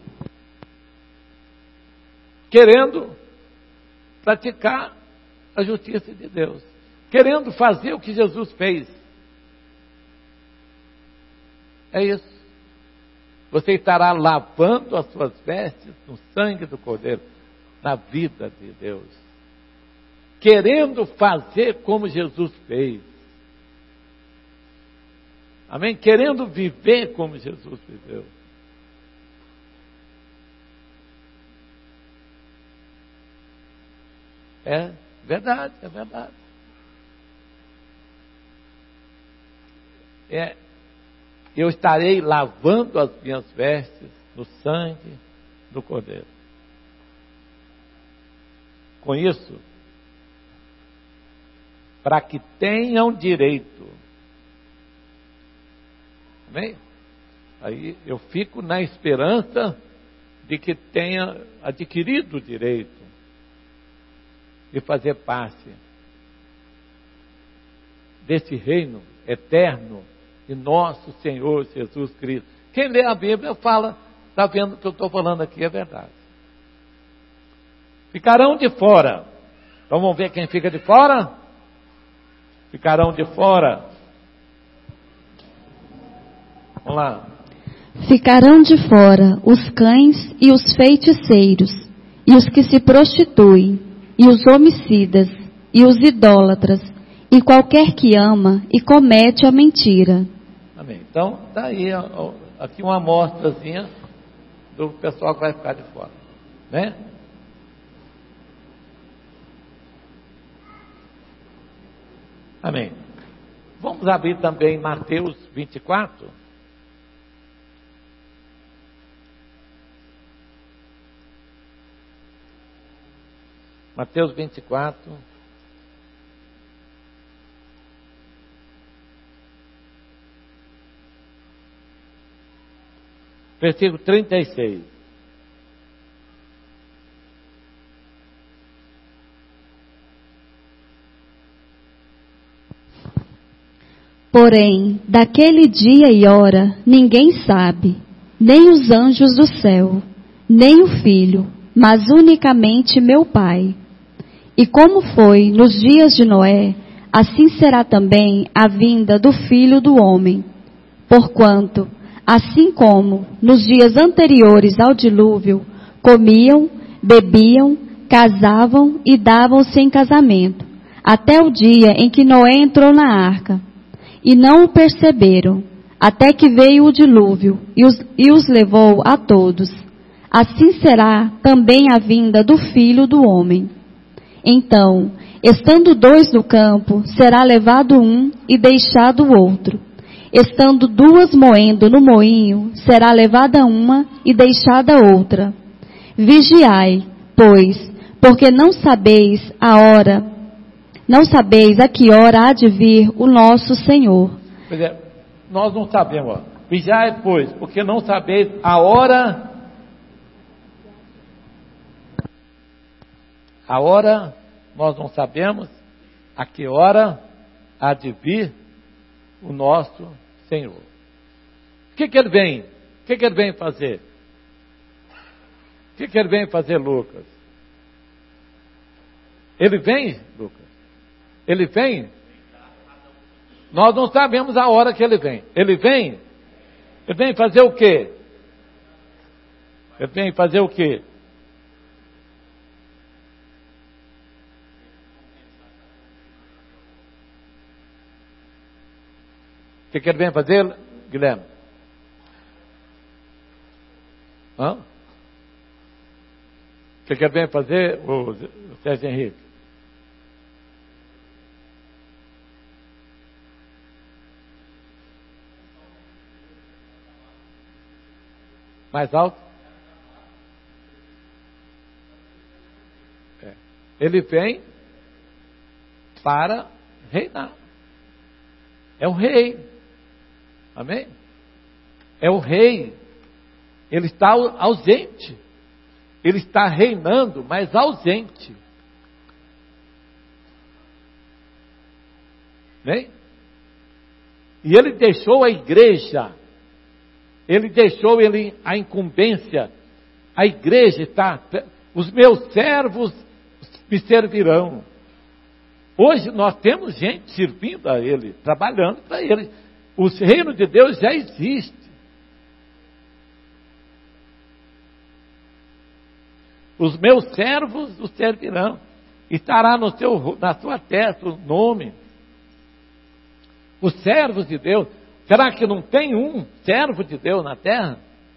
Querendo praticar a justiça de Deus. Querendo fazer o que Jesus fez. É isso. Você estará lavando as suas vestes no sangue do Cordeiro, na vida de Deus. Querendo fazer como Jesus fez. Amém? Querendo viver como Jesus viveu. É verdade, é verdade. É, eu estarei lavando as minhas vestes no sangue do Cordeiro. Com isso, para que tenham direito. Amém? Aí eu fico na esperança de que tenha adquirido o direito de fazer parte desse reino eterno de nosso Senhor Jesus Cristo. Quem lê a Bíblia fala, está vendo o que eu estou falando aqui, é verdade. Ficarão de fora. Então vamos ver quem fica de fora? Ficarão de fora. Vamos lá. Ficarão de fora os cães e os feiticeiros, e os que se prostituem, e os homicidas, e os idólatras, e qualquer que ama e comete a mentira. Amém. Então, está aí ó, aqui uma amostrazinha do pessoal que vai ficar de fora. Né? Amém. Vamos abrir também Mateus vinte e quatro. Mateus vinte e quatro. Versículo trinta e seis. Porém, daquele dia e hora ninguém sabe, nem os anjos do céu, nem o Filho, mas unicamente meu Pai. E como foi nos dias de Noé, assim será também a vinda do Filho do Homem. Porquanto, assim como nos dias anteriores ao dilúvio, comiam, bebiam, casavam e davam-se em casamento, até o dia em que Noé entrou na arca. E não o perceberam, até que veio o dilúvio e os, e os levou a todos. Assim será também a vinda do Filho do Homem. Então, estando dois no campo, será levado um e deixado o outro. Estando duas moendo no moinho, será levada uma e deixada outra. Vigiai, pois, porque não sabeis a hora, não sabeis a que hora há de vir o nosso Senhor. Pois é, nós não sabemos. Ó. Vigiai, pois, porque não sabeis a hora. A hora, nós não sabemos a que hora há de vir o nosso Senhor. O que, que ele vem? O que, que ele vem fazer? O que, que ele vem fazer, Lucas? Ele vem, Lucas? Ele vem? Nós não sabemos a hora que ele vem. Ele vem? Ele vem fazer o quê? Ele vem fazer o quê? O que, que ele vem fazer, Guilherme? Hã? O que, que ele vem fazer, o Sérgio Henrique? Mais alto? É. Ele vem para reinar. É o rei. Amém? É o rei. Ele está ausente. Ele está reinando, mas ausente. Amém? E ele deixou a igreja. Ele deixou ele a incumbência. A igreja está. Os meus servos me servirão. Hoje nós temos gente servindo a ele, trabalhando para ele. O reino de Deus já existe. Os meus servos o servirão. Estará no seu, na sua testa o nome. Os servos de Deus. Será que não tem um servo de Deus na terra?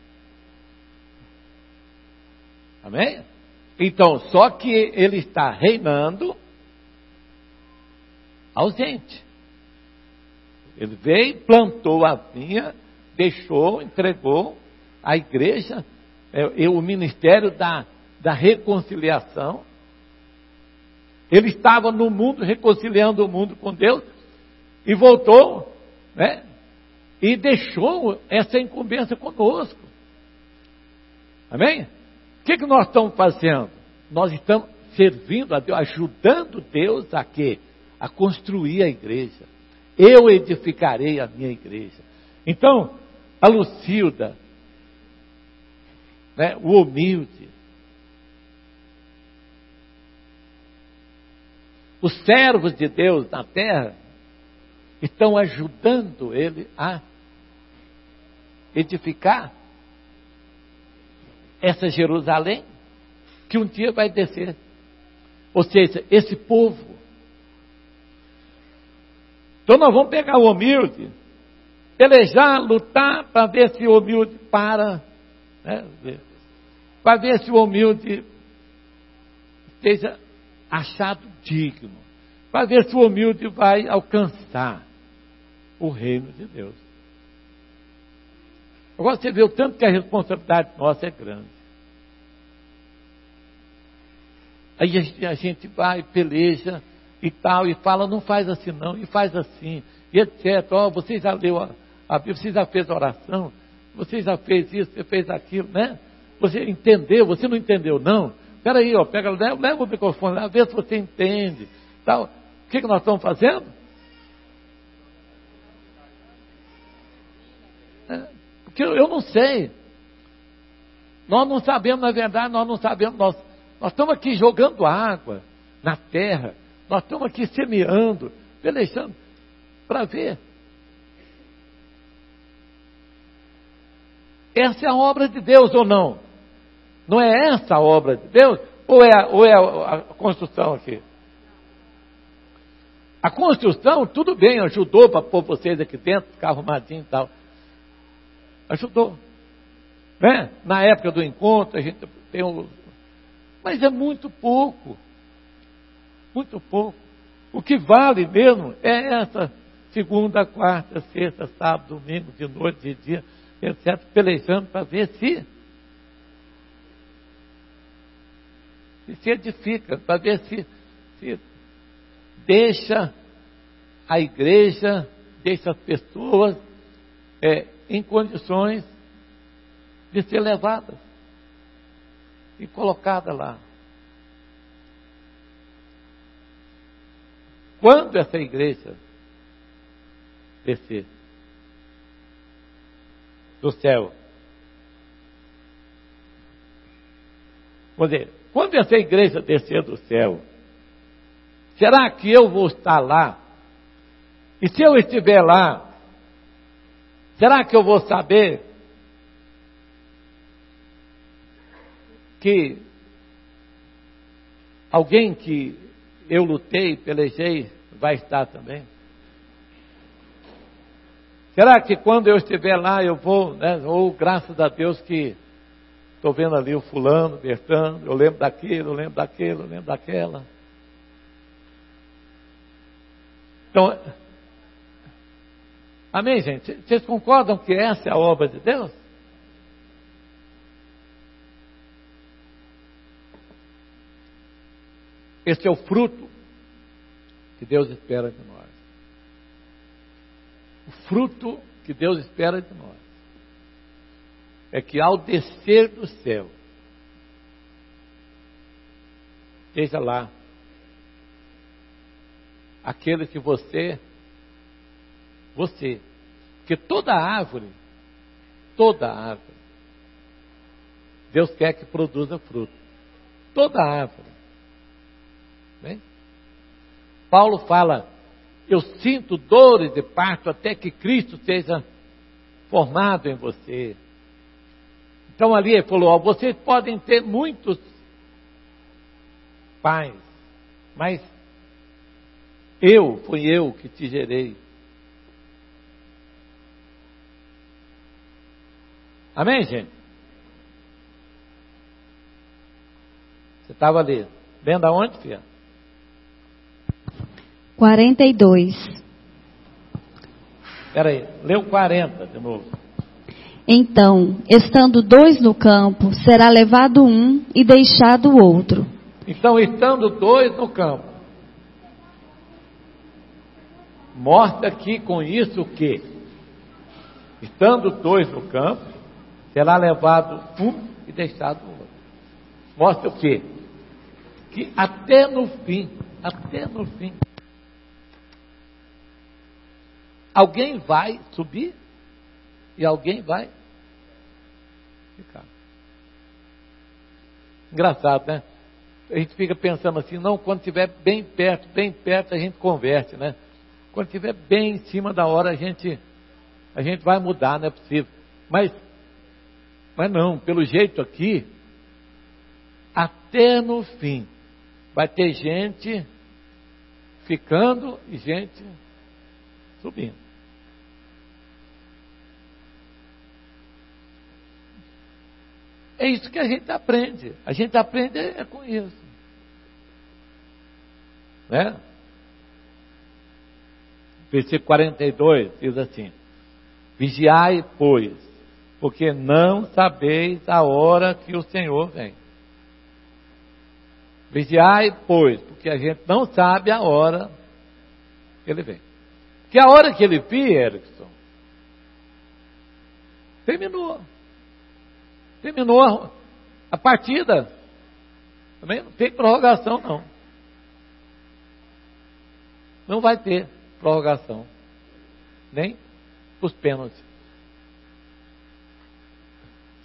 Amém? Então, só que ele está reinando ausente. Ele veio, plantou a vinha, deixou, entregou à igreja é, o ministério da, da reconciliação. Ele estava no mundo, reconciliando o mundo com Deus, e voltou, né? E deixou essa incumbência conosco. Amém? O que, que nós estamos fazendo? Nós estamos servindo a Deus, ajudando Deus a quê? A construir a igreja. Eu edificarei a minha igreja. Então, a Lucilda, né, o humilde, os servos de Deus na terra, estão ajudando ele a edificar essa Jerusalém que um dia vai descer. Ou seja, esse povo. Então nós vamos pegar o humilde, pelejar, lutar para ver se o humilde para, né, para ver se o humilde esteja achado digno, para ver se o humilde vai alcançar o reino de Deus. Agora você vê o tanto que a responsabilidade nossa é grande. Aí a gente vai, peleja e tal, e fala, não faz assim não, e faz assim, e etcétera. Ó, você já leu a, a Bíblia, você já fez a oração, você já fez isso, você fez aquilo, né? Você entendeu, você não entendeu não? Espera aí, ó, pega, leva, leva o microfone lá, vê se você entende. Tal. O que, que nós estamos fazendo? É, porque eu não sei. Nós não sabemos, na verdade, nós não sabemos. Nós, nós estamos aqui jogando água na terra. Nós estamos aqui semeando, pelejando, para ver. Essa é a obra de Deus ou não? Não é essa a obra de Deus? Ou é, ou é a, a construção aqui? A construção, tudo bem, ajudou para pôr vocês aqui dentro, ficar arrumadinho e tal. Ajudou. Né? Na época do encontro, a gente tem um... Mas é muito pouco. Muito pouco. O que vale mesmo é essa segunda, quarta, sexta, sábado, domingo, de noite, de dia, etcétera, pelejando para ver se se, se edifica, para ver se, se deixa a igreja, deixa as pessoas é, em condições de ser levadas e colocadas lá. Quando essa igreja descer do céu, vou dizer, quando essa igreja descer do céu, será que eu vou estar lá? E se eu estiver lá, será que eu vou saber que alguém que eu lutei, pelejei, vai estar também? Será que quando eu estiver lá eu vou, né, ou graças a Deus que estou vendo ali o fulano, Bertando, eu lembro daquilo, eu lembro daquilo, eu lembro daquela. Então, amém, gente? Vocês concordam que essa é a obra de Deus? Esse é o fruto que Deus espera de nós. O fruto que Deus espera de nós é que ao descer do céu, esteja lá aquele que você, você, porque toda árvore, toda árvore, Deus quer que produza fruto. Toda árvore. Bem? Paulo fala, eu sinto dores de parto até que Cristo seja formado em você. Então ali ele falou, ó, vocês podem ter muitos pais, mas eu, fui eu que te gerei. Amém, gente? Você estava ali, lendo aonde, filha? quarenta e dois. Espera aí, leu quarenta de novo. Então, estando dois no campo, será levado um e deixado o outro. Então, estando dois no campo, mostra aqui com isso o quê? Estando dois no campo, será levado um e deixado o outro. Mostra o quê? Que até no fim, até no fim, alguém vai subir e alguém vai ficar. Engraçado, né? A gente fica pensando assim, não, quando estiver bem perto, bem perto a gente converte, né? Quando estiver bem em cima da hora a gente, a gente vai mudar, não é possível. Mas, mas não, pelo jeito aqui, até no fim, vai ter gente ficando e gente subindo. É isso que a gente aprende. A gente aprende é com isso. Né? Versículo quarenta e dois diz assim: vigiai, pois, porque não sabeis a hora que o Senhor vem. Vigiai, pois, porque a gente não sabe a hora que ele vem. Que a hora que ele vir, Erickson, terminou. Terminou a partida. Também não tem prorrogação, não. Não vai ter prorrogação. Nem os pênaltis.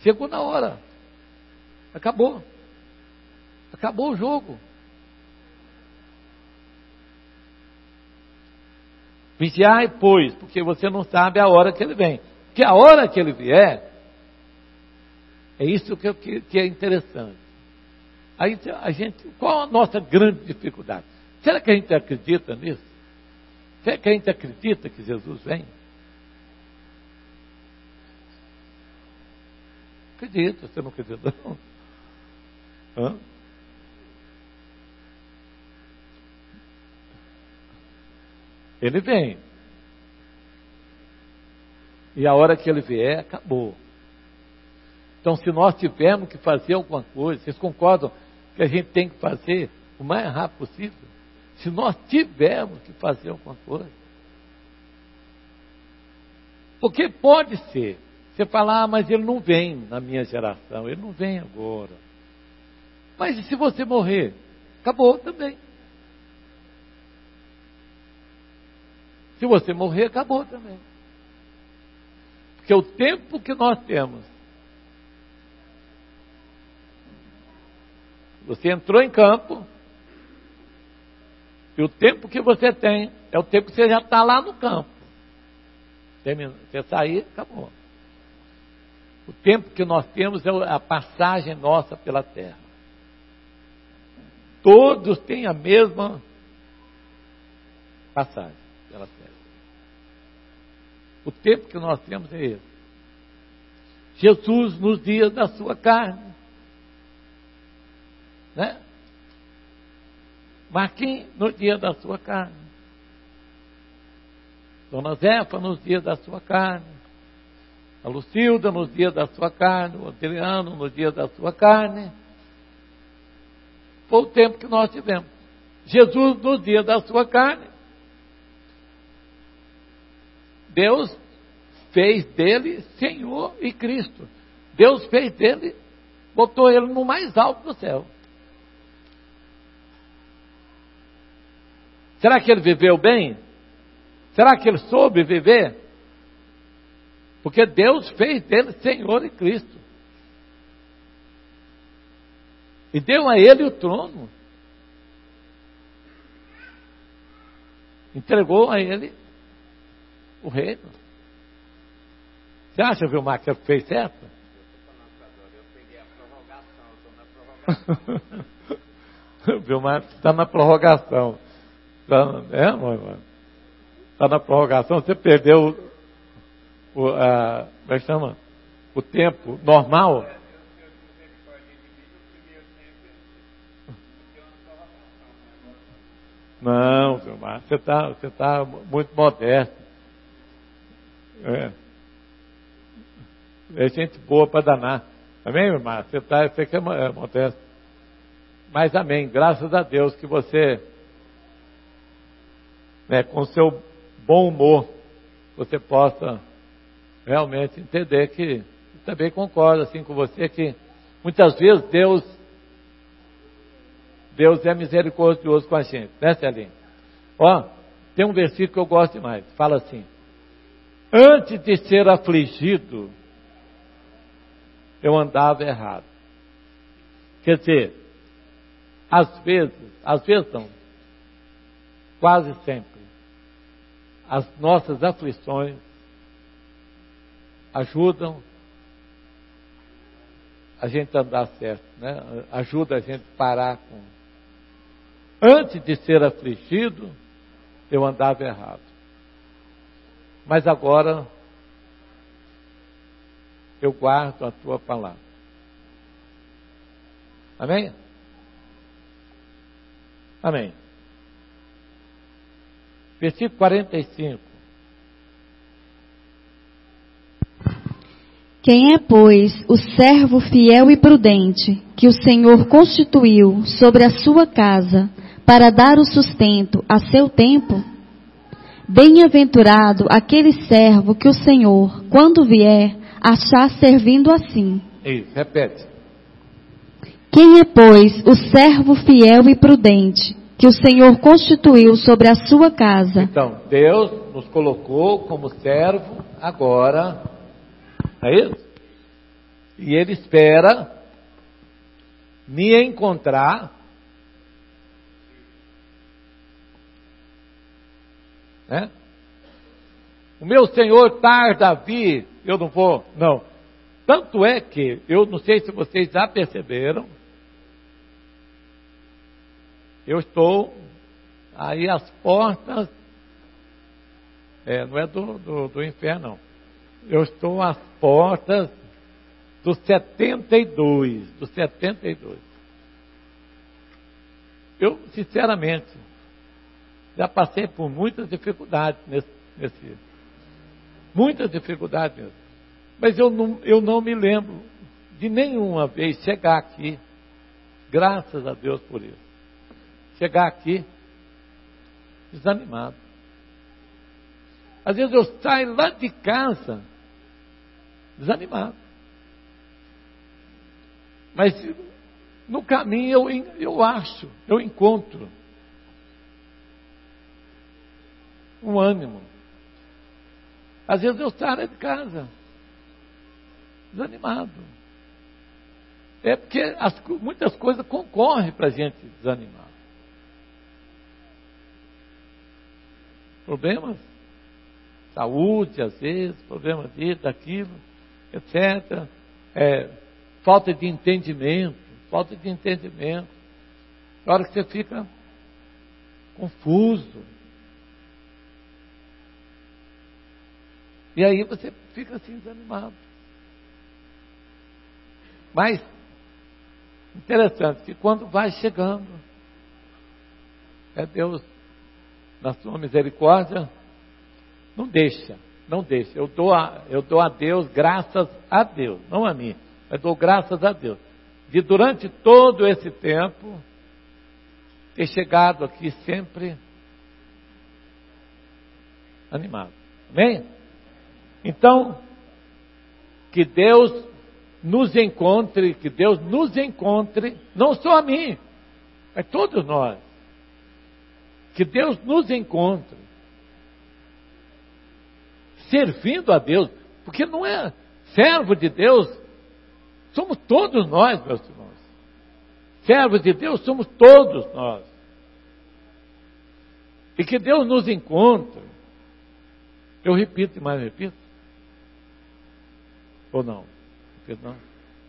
chegou na hora. Acabou. Acabou o jogo. Vigiai, pois, porque você não sabe a hora que ele vem. Porque a hora que ele vier, é isso que, que, que é interessante. Aí a gente, qual a nossa grande dificuldade? Será que a gente acredita nisso? Será que a gente acredita que Jesus vem? Acredito, você não acredita não? Hã? Ele vem. E a hora que ele vier, acabou. Então, se nós tivermos que fazer alguma coisa, vocês concordam que a gente tem que fazer o mais rápido possível? Se nós tivermos que fazer alguma coisa. Porque pode ser, você falar, ah, mas ele não vem na minha geração, ele não vem agora. Mas e se você morrer? Acabou também. Se você morrer, acabou também. Porque o tempo que nós temos, você entrou em campo, e o tempo que você tem, é o tempo que você já está lá no campo. Você sair, acabou. O tempo que nós temos é a passagem nossa pela terra. Todos têm a mesma passagem pela terra. O tempo que nós temos é esse. Jesus nos dias da sua carne, né? Marquinhos no dia da sua carne, Dona Zefa nos dias da sua carne, a Lucilda nos dias da sua carne, o Adriano nos dias da sua carne. Foi o tempo que nós tivemos. Jesus nos dias da sua carne, Deus fez dele Senhor e Cristo. Deus fez dele, botou ele no mais alto do céu. Será que ele viveu bem? Será que ele soube viver? Porque Deus fez dele Senhor e Cristo. E deu a ele o trono. Entregou a ele o reino. Você acha, Vilmar, que ele fez certo? Eu peguei a prorrogação, eu estou na prorrogação. Vilmar está na prorrogação. Está, é, mãe? Está na prorrogação. Você perdeu o, o, a, como é que chama? O tempo normal. Não, Vilmar, você está você tá muito modesto. É. É gente boa para danar. Amém, Vilmar? Você está você que é modesto. Mas amém, graças a Deus que você, né, com o seu bom humor, você possa realmente entender que, também concordo assim com você, que muitas vezes Deus Deus é misericordioso com a gente, né, Celinho? Ó, tem um versículo que eu gosto demais, fala assim: antes de ser afligido, eu andava errado. Quer dizer, às vezes, às vezes não, quase sempre, as nossas aflições ajudam a gente a andar certo, né? Ajuda a gente a parar com... Antes de ser afligido, eu andava errado. Mas agora, eu guardo a tua palavra. Amém? Amém. Versículo quarenta e cinco. Quem é, pois, o servo fiel e prudente, que o Senhor constituiu sobre a sua casa, para dar o sustento a seu tempo? Bem-aventurado aquele servo que o Senhor, quando vier, achar servindo assim. Isso, repete. Quem é, pois, o servo fiel e prudente, que o Senhor constituiu sobre a sua casa? Então, Deus nos colocou como servo agora, é isso? E Ele espera me encontrar, né? O meu Senhor tarda a vir, eu não vou, não. Tanto é que, eu não sei se vocês já perceberam, eu estou aí às portas, é, não é do, do, do inferno, não. Eu estou às portas do setenta e dois, do setenta e dois. Eu, sinceramente, já passei por muitas dificuldades nesse, nesse muitas dificuldades mesmo. Mas eu não, eu não me lembro de nenhuma vez chegar aqui, graças a Deus por isso, chegar aqui desanimado. Às vezes eu saio lá de casa desanimado. Mas no caminho eu, eu acho, eu encontro um ânimo. Às vezes eu saio de casa desanimado. É porque as, muitas coisas concorrem para a gente desanimar. Problemas, saúde, às vezes, problemas disso, daquilo, etcétera. É, falta de entendimento, falta de entendimento. Na hora que você fica confuso. E aí você fica assim desanimado. Mas, interessante, que quando vai chegando, é Deus, na sua misericórdia, não deixa, não deixa. Eu dou a, eu dou a Deus, graças a Deus, não a mim, mas dou graças a Deus, de durante todo esse tempo, ter chegado aqui sempre animado. Amém? Então, que Deus nos encontre, que Deus nos encontre, não só a mim, mas todos nós. Que Deus nos encontre, servindo a Deus, porque não é servo de Deus, somos todos nós, meus irmãos. Servos de Deus somos todos nós. E que Deus nos encontre. Eu repito, mais repito. Ou não? Repito não?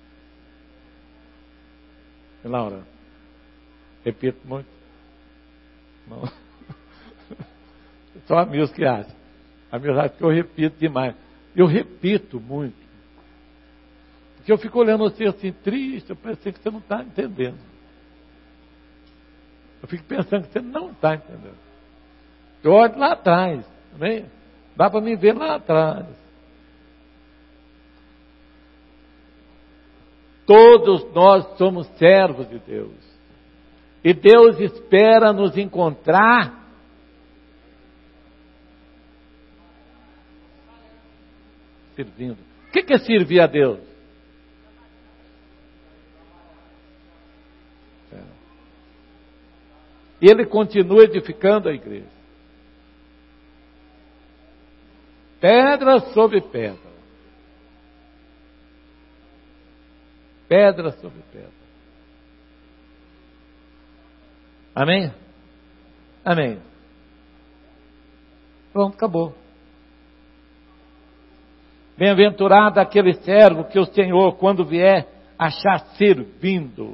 E Laura? Repito muito? Não. Só amigos que acham. Amigos acham que eu repito demais. Eu repito muito. Porque eu fico olhando você assim, triste, eu pensei que você não está entendendo. Eu fico pensando que você não está entendendo. Eu olho lá atrás, também. Dá para me ver lá atrás. Todos nós somos servos de Deus. E Deus espera nos encontrar servindo. O que é servir a Deus? É. E Ele continua edificando a igreja. Pedra sobre pedra. Pedra sobre pedra. Amém? Amém. Pronto, acabou. Bem-aventurado aquele servo que o Senhor, quando vier, achar servindo.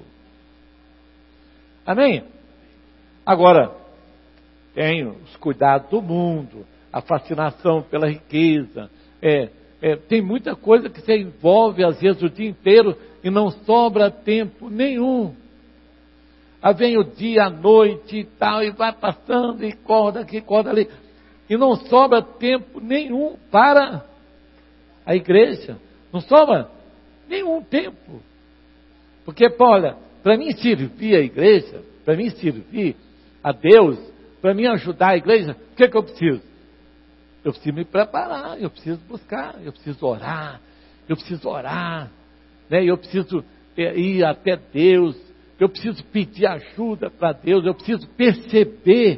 Amém? Agora, tem os cuidados do mundo, a fascinação pela riqueza, é, é, tem muita coisa que se envolve às vezes o dia inteiro e não sobra tempo nenhum. Aí vem o dia, a noite e tal, e vai passando, e corda aqui, corda ali, e não sobra tempo nenhum para a igreja, não sobra nenhum tempo. Porque, olha, para mim servir a igreja, para mim servir a Deus, para mim ajudar a igreja, o que é que eu preciso? Eu preciso me preparar, eu preciso buscar, eu preciso orar, eu preciso orar, né? Eu preciso ir até Deus, eu preciso pedir ajuda para Deus, eu preciso perceber,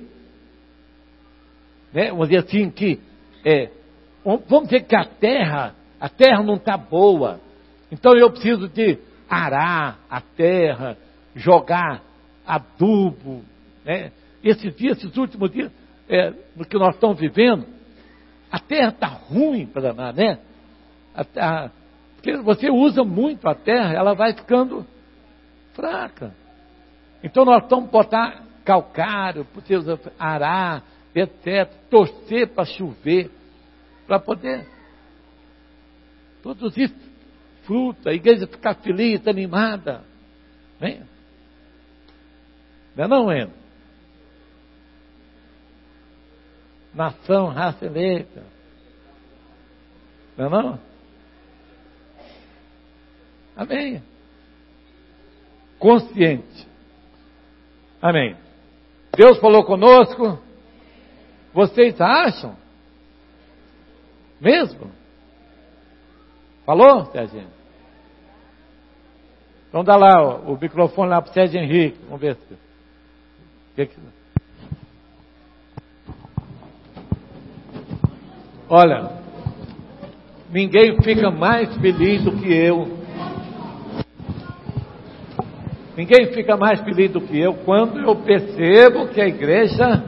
né? Vamos dizer assim que, é, vamos dizer que a terra, a terra não está boa, Então eu preciso de arar a terra, jogar adubo, né? Esses dias, esses últimos dias, é, no que nós estamos vivendo, a terra está ruim para danar, né? A, a, porque você usa muito a terra, ela vai ficando fraca. Então nós estamos botar calcário, precisa arar, etcétera, torcer para chover, para poder produzir fruta, a igreja ficar feliz, animada. Né? Não é não, Eno? Nação, raça eleita. Não é não? Amém. Consciente. Amém. Deus falou conosco. Vocês acham? Mesmo? Falou, Sérgio? Então dá lá o, o microfone lá para o Sérgio Henrique. Vamos ver se... Que que... Olha, ninguém fica mais feliz do que eu. Ninguém fica mais feliz do que eu quando eu percebo que a igreja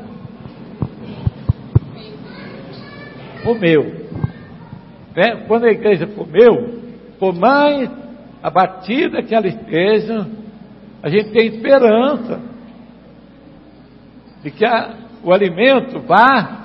comeu. Né? Quando a igreja comeu, por mais abatida que ela esteja, a gente tem esperança de que a, o alimento vá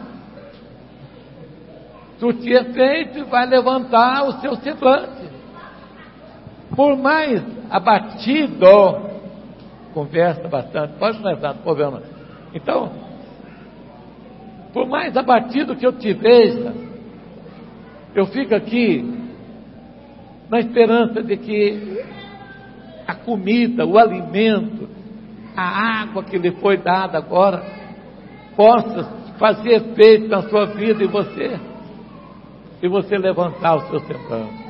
surtir efeito e vai levantar o seu semblante. Por mais abatido, conversa bastante, pode começar, não tem problema. Então, por mais abatido que eu te veja, eu fico aqui na esperança de que a comida, o alimento, a água que lhe foi dada agora, possa fazer efeito na sua vida e você, e você levantar o seu semblante.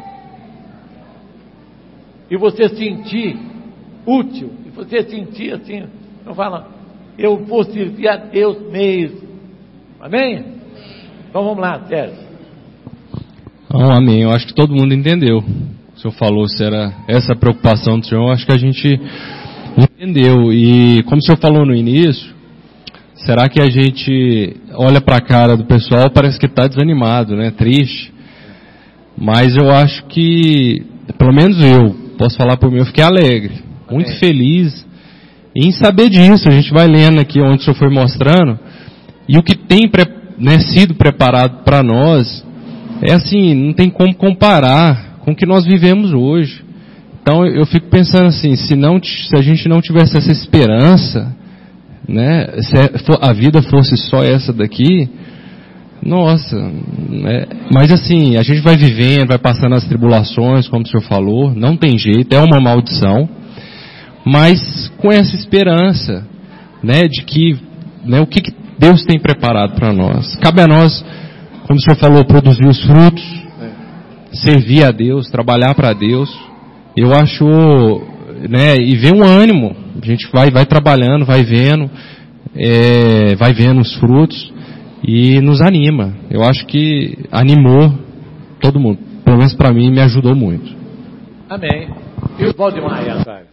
E você sentir útil, e você sentir assim, não fala, eu vou servir a Deus mesmo. Amém? Então vamos lá, Sérgio. Oh, amém. Eu acho que todo mundo entendeu. O senhor falou se era essa a preocupação do senhor, eu acho que a gente entendeu. E como o senhor falou no início, será que a gente olha para a cara do pessoal, parece que está desanimado, né? Triste. Mas eu acho que, pelo menos eu, posso falar por mim, eu fiquei alegre, muito amém. Feliz em saber disso. A gente vai lendo aqui onde o senhor foi mostrando, e o que tem né, sido preparado para nós, é assim, não tem como comparar com o que nós vivemos hoje. Então eu fico pensando assim, se, não, se a gente não tivesse essa esperança, né, se a vida fosse só essa daqui, nossa, né, mas assim, a gente vai vivendo, vai passando as tribulações, como o senhor falou, não tem jeito, é uma maldição, mas com essa esperança, né, de que, né, o que, que Deus tem preparado para nós. Cabe a nós, como o senhor falou, produzir os frutos, é. servir a Deus, trabalhar para Deus. Eu acho, né, e ver um ânimo. A gente vai, vai trabalhando, vai vendo, é, vai vendo os frutos e nos anima. Eu acho que animou todo mundo. Pelo menos para mim, me ajudou muito. Amém. E o Valdemar aí atrás?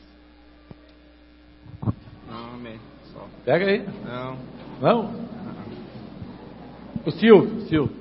Não, amém. Só. Pega aí. Não. Não? O Silvio, Silvio.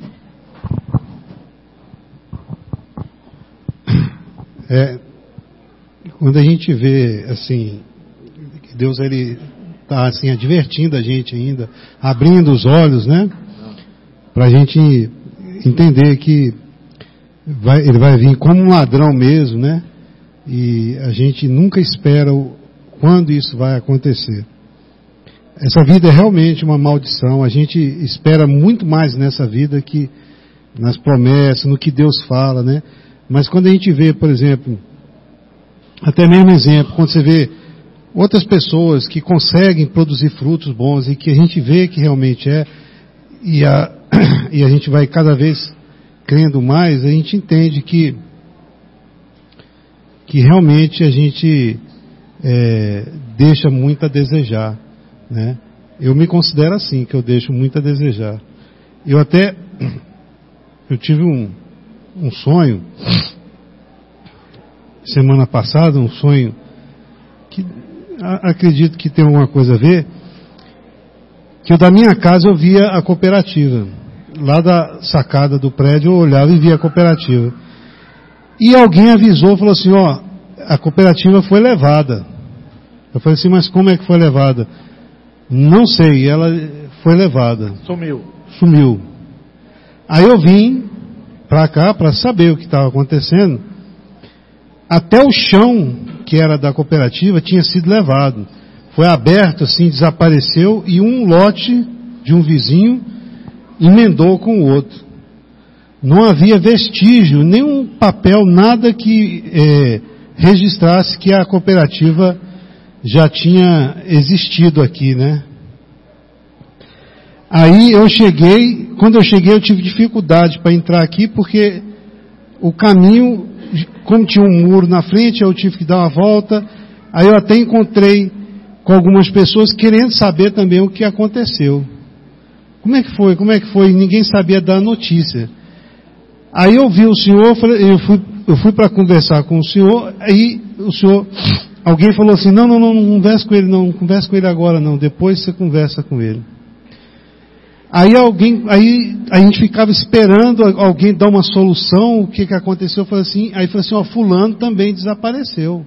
É, quando a gente vê, assim, que Deus, ele está, assim, advertindo a gente ainda, abrindo os olhos, né? Para a gente entender que vai, ele vai vir como um ladrão mesmo, né? E a gente nunca espera o, quando isso vai acontecer. Essa vida é realmente uma maldição. A gente espera muito mais nessa vida que nas promessas, no que Deus fala, né? Mas quando a gente vê, por exemplo, até mesmo exemplo, quando você vê outras pessoas que conseguem produzir frutos bons e que a gente vê que realmente é, e a, e a gente vai cada vez crendo mais, a gente entende que, que realmente a gente é, deixa muito a desejar. Né? Eu me considero assim, que eu deixo muito a desejar. Eu até eu tive um, um sonho semana passada, um sonho que a, acredito que tem alguma coisa a ver, que eu da minha casa eu via a cooperativa. Lá da sacada do prédio eu olhava e via a cooperativa. E alguém avisou, falou assim, ó, a cooperativa foi levada. Eu falei assim, mas como é que foi levada? Não sei, ela foi levada. Sumiu. Sumiu. Aí eu vim para cá para saber o que estava acontecendo. Até o chão que era da cooperativa tinha sido levado. Foi aberto assim, desapareceu e um lote de um vizinho emendou com o outro. Não havia vestígio, nenhum papel, nada que é, registrasse que a cooperativa já tinha existido aqui, né? Aí eu cheguei, quando eu cheguei eu tive dificuldade para entrar aqui, porque o caminho, como tinha um muro na frente, eu tive que dar uma volta. Aí eu até encontrei com algumas pessoas querendo saber também o que aconteceu. Como é que foi? Como é que foi? Ninguém sabia dar notícia. Aí eu vi o senhor, eu fui, eu fui para conversar com o senhor, aí o senhor, alguém falou assim, não, não, não, não conversa com ele não, não conversa com ele agora não, depois você conversa com ele. Aí alguém, aí a gente ficava esperando alguém dar uma solução, o que que aconteceu, eu falei assim, aí falou assim, ó, fulano também desapareceu.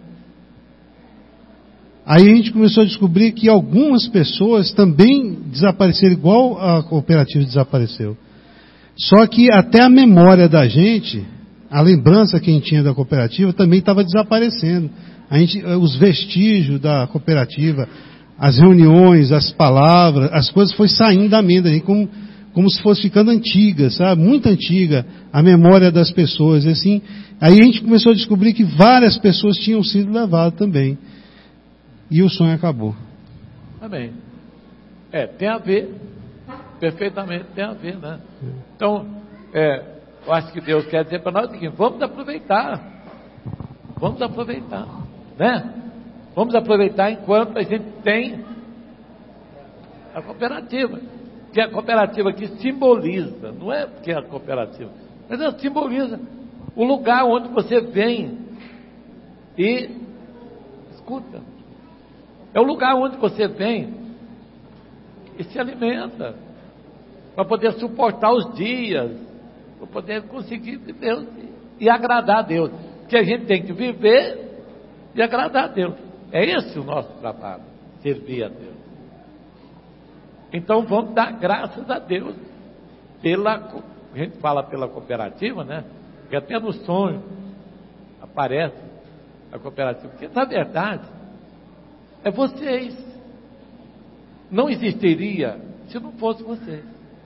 Aí a gente começou a descobrir que algumas pessoas também desapareceram, igual a cooperativa desapareceu. Só que até a memória da gente, a lembrança que a gente tinha da cooperativa também estava desaparecendo. A gente, os vestígios da cooperativa, as reuniões, as palavras, as coisas foi saindo da mente, assim, como, como se fosse ficando antiga, sabe? Muito antiga, a memória das pessoas, assim. Aí a gente começou a descobrir que várias pessoas tinham sido levadas também. E o sonho acabou. Amém. É, tem a ver, perfeitamente tem a ver, né? Então, é, eu acho que Deus quer dizer para nós o seguinte, vamos aproveitar, vamos aproveitar, né? Vamos aproveitar enquanto a gente tem a cooperativa, que é a cooperativa que simboliza, não é porque é a cooperativa, mas ela simboliza o lugar onde você vem e escuta. É o lugar onde você vem e se alimenta, para poder suportar os dias, para poder conseguir viver e agradar a Deus. Porque a gente tem que viver e agradar a Deus. É esse o nosso trabalho, servir a Deus. Então vamos dar graças a Deus pela, a gente fala pela cooperativa, né? Porque até no sonho aparece a cooperativa. Porque na verdade é vocês. Não existiria se não fosse vocês.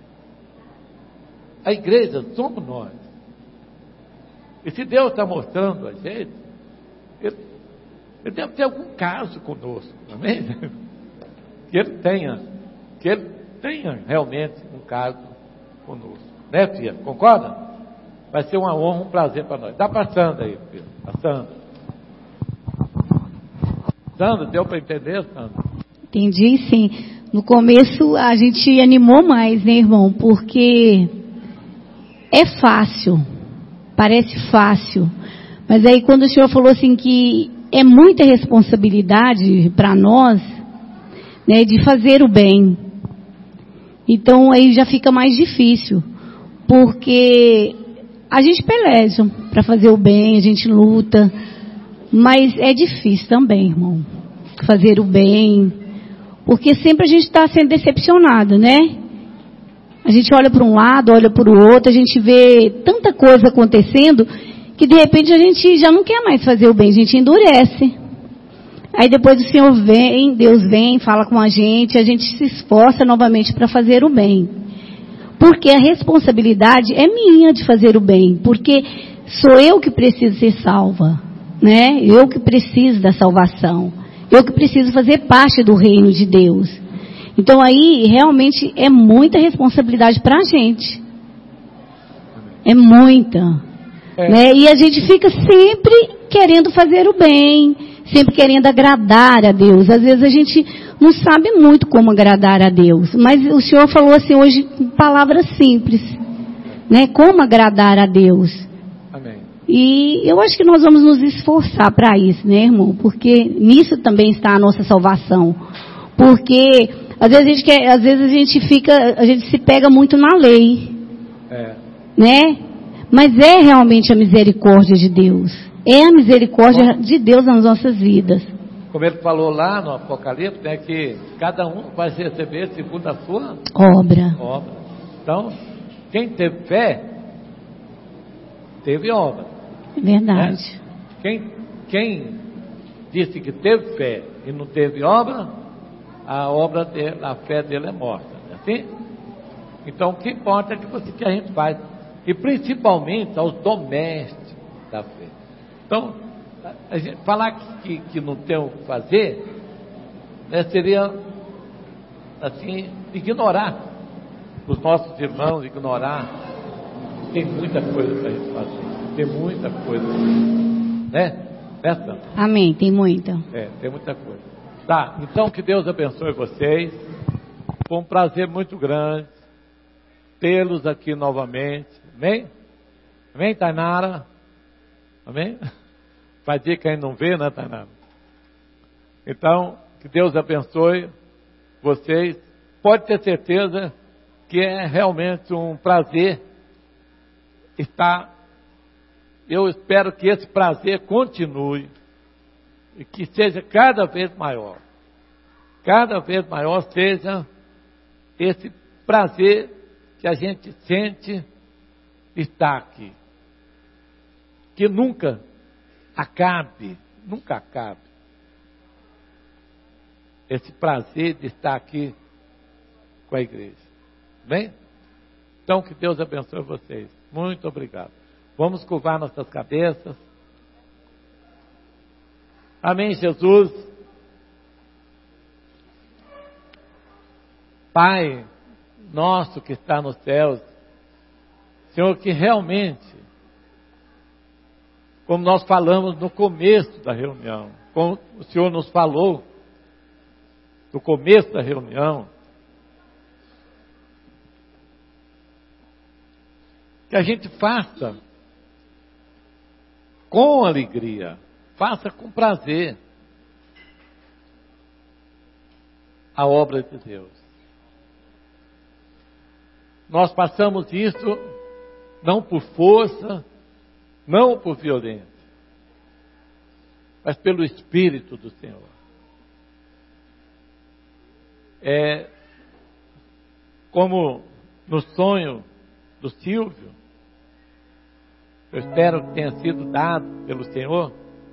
A igreja somos nós. E se Deus está mostrando a gente, Ele, ele deve ter algum caso conosco, amém? Que Ele tenha, que Ele tenha realmente um caso conosco. Né, filha? Concorda? Vai ser uma honra, um prazer para nós. Dá para a Sandra aí, filha. A Sandra. Sandra, deu para entender, Sandra? Entendi, sim. No começo a gente animou mais, né, irmão? Porque é fácil, parece fácil. Mas aí quando o senhor falou assim que é muita responsabilidade para nós, né, de fazer o bem. Então aí já fica mais difícil. Porque a gente peleja para fazer o bem, a gente luta. Mas é difícil também, irmão, fazer o bem, porque sempre a gente está sendo decepcionado, né? A gente olha para um lado, olha para o outro, a gente vê tanta coisa acontecendo, que de repente a gente já não quer mais fazer o bem, a gente endurece. Aí depois o Senhor vem, Deus vem, fala com a gente, a gente se esforça novamente para fazer o bem. Porque a responsabilidade é minha de fazer o bem, porque sou eu que preciso ser salva. Né? Eu que preciso da salvação, eu que preciso fazer parte do reino de Deus. Então aí realmente é muita responsabilidade para a gente, é muita, é. Né? E a gente fica sempre querendo fazer o bem, sempre querendo agradar a Deus. Às vezes a gente não sabe muito como agradar a Deus, mas o Senhor falou assim hoje com palavras simples, né? Como agradar a Deus. Amém. E eu acho que nós vamos nos esforçar para isso, né, irmão? Porque nisso também está a nossa salvação. Porque às vezes a gente quer, às vezes a gente fica, a gente se pega muito na lei, É. né? Mas é realmente a misericórdia de Deus. É a misericórdia de Deus nas nossas vidas. Como ele falou lá no Apocalipse, né, que cada um vai receber segundo a sua Obra. obra. Então, quem teve fé, teve obra. É verdade. Né? Quem, quem disse que teve fé e não teve obra, a obra dele, a fé dele é morta. Não é assim? Então, o que importa é que, você, que a gente faz. E principalmente aos domésticos da fé. Então, a gente falar que, que não tem o que fazer, né, seria assim, ignorar os nossos irmãos, ignorar. Tem muita coisa para a gente fazer. Tem muita coisa, né? Nessa? Amém, tem muita. É, tem muita coisa. Tá, então que Deus abençoe vocês. Foi um prazer muito grande tê-los aqui novamente. Amém? Amém, Tainara? Amém? Faz dia que a gente não vê, né, Tainara? Então, que Deus abençoe vocês. Pode ter certeza que é realmente um prazer estar. Eu espero que esse prazer continue e que seja cada vez maior. Cada vez maior seja esse prazer que a gente sente estar aqui. Que nunca acabe, nunca acabe. Esse prazer de estar aqui com a igreja. Bem? Então que Deus abençoe vocês. Muito obrigado. Vamos curvar nossas cabeças. Amém, Jesus. Pai nosso que está nos céus, Senhor, que realmente, como nós falamos no começo da reunião, como o Senhor nos falou no começo da reunião, que a gente faça com alegria, faça com prazer a obra de Deus. Nós passamos isso não por força, não por violência, mas pelo Espírito do Senhor. É como no sonho do Silvio, eu espero que tenha sido dado pelo Senhor,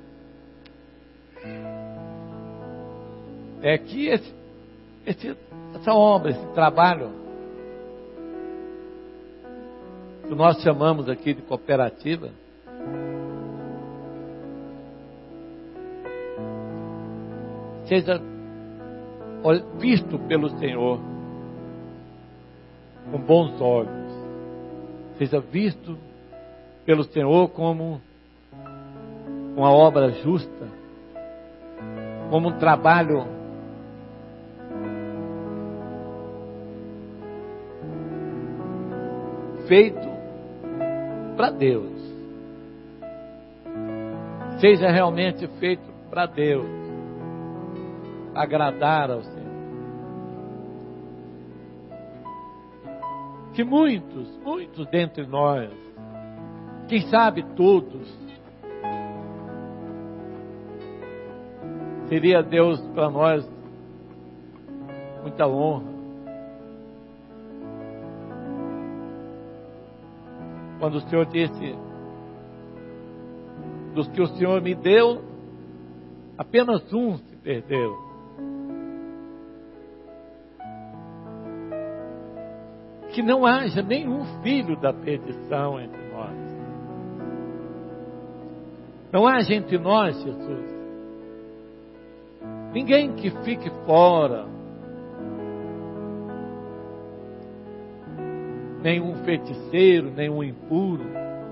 é que esse, esse, essa obra, esse trabalho, que nós chamamos aqui de cooperativa, seja visto pelo Senhor com bons olhos, seja visto pelo Senhor como uma obra justa, como um trabalho feito para Deus, seja realmente feito para Deus, agradar ao Senhor. Que muitos, muitos dentre nós, quem sabe todos, seria Deus para nós muita honra. Quando o Senhor disse, dos que o Senhor me deu, apenas um se perdeu. Que não haja nenhum filho da perdição entre nós. Não haja entre nós, Jesus, ninguém que fique fora, nenhum feiticeiro, nenhum impuro.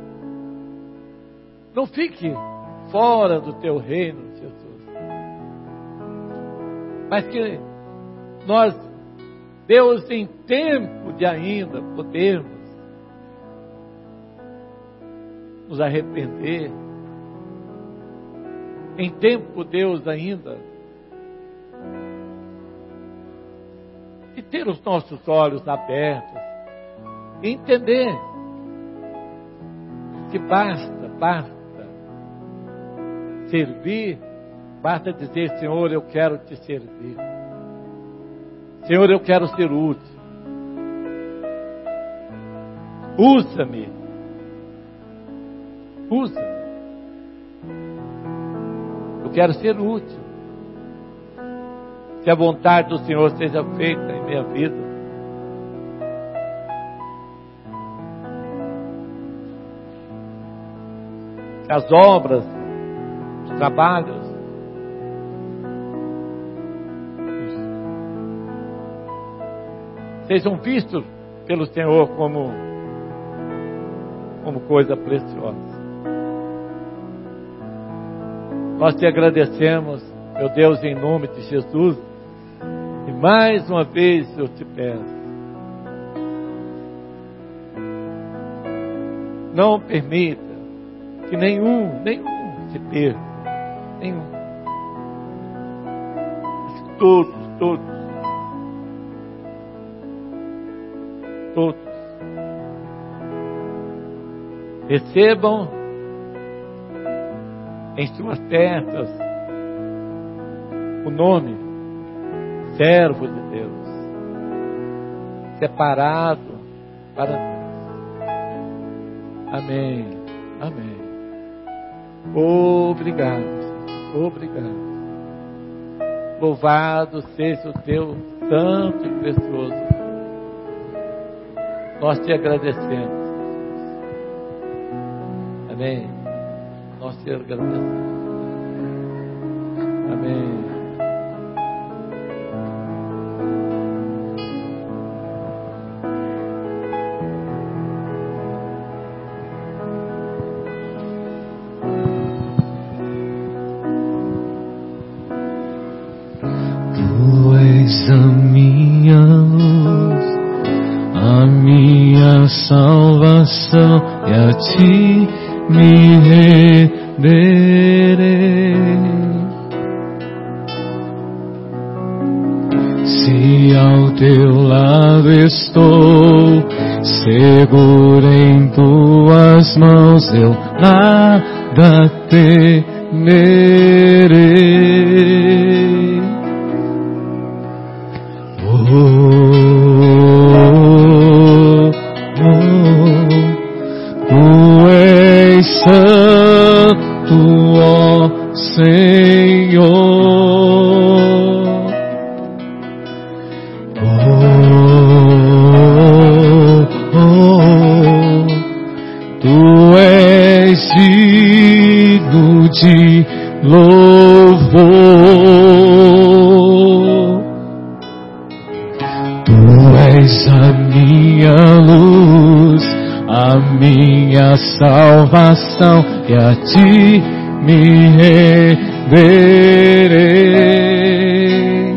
Não fique fora do teu reino, Jesus. Mas que nós, Deus, em tempo de ainda podermos nos arrepender. Em tempo, Deus, ainda, de ter os nossos olhos abertos e entender que basta, basta servir, basta dizer: Senhor, eu quero te servir. Senhor, eu quero ser útil. Usa-me. Usa-me. Eu quero ser útil. Que a vontade do Senhor seja feita em minha vida. Que as obras, os trabalhos, sejam vistos pelo Senhor como, como coisa preciosa. Nós te agradecemos, meu Deus, em nome de Jesus. E mais uma vez eu te peço, não permita que nenhum, nenhum se perca, nenhum. Mas todos, todos, todos recebam em suas testas o nome servo de Deus, separado para Deus. Amém, amém. Obrigado, obrigado. Louvado seja o teu santo e precioso nome. Nós te agradecemos. Amém. Nós te agradecemos. Amém. Tu és a minha luz, a minha salvação, e a ti me renderei. Se ao teu lado estou, seguro em tuas mãos, eu nada temerei. Oh, oh, oh. Tu és santo, ó Senhor. Oh, oh, oh. Tu és digno de louvor. Tu és a minha luz, a minha salvação, e a ti me renderei.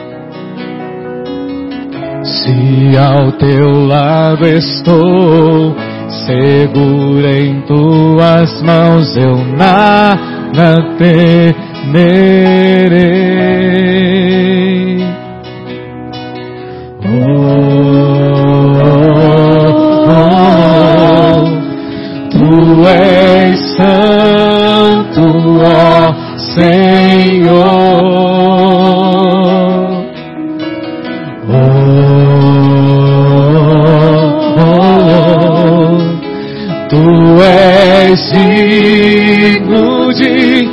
Se ao teu lado estou, seguro em tuas mãos, eu nada temerei. Oh, oh, oh. Tu és santo, ó Senhor. Oh, oh, oh. Tu és digno de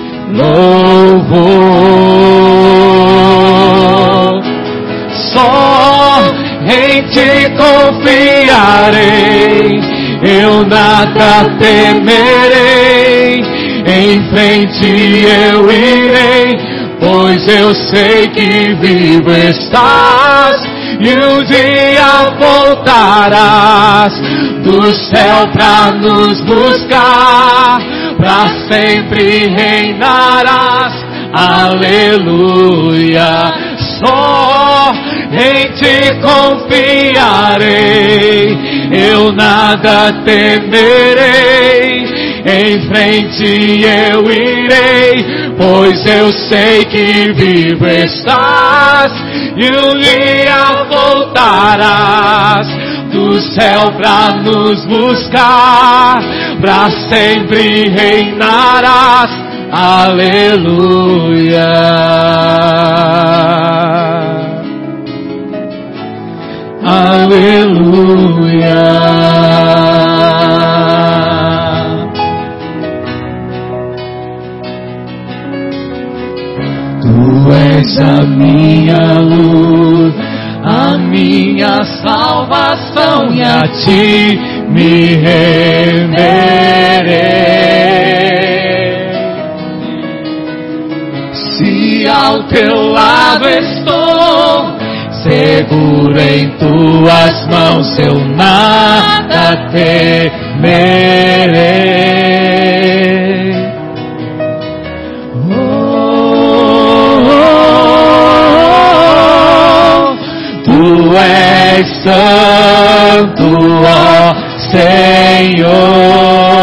louvor. Só em ti confiarei, eu nada temerei. Em frente eu irei, pois eu sei que vivo estás, e um dia voltarás do céu pra nos buscar, pra sempre reinarás. Aleluia. Só em ti confiarei, eu nada temerei. em frente eu irei, pois eu sei que vivo estás, e um dia voltarás do céu pra nos buscar, pra sempre reinarás, aleluia. Aleluia. Tu és a minha luz, a minha salvação, e a ti me renderei. Se ao teu lado estou, seguro em tuas mãos, eu nada temerei. Oh, oh, oh, tu és santo, ó Senhor.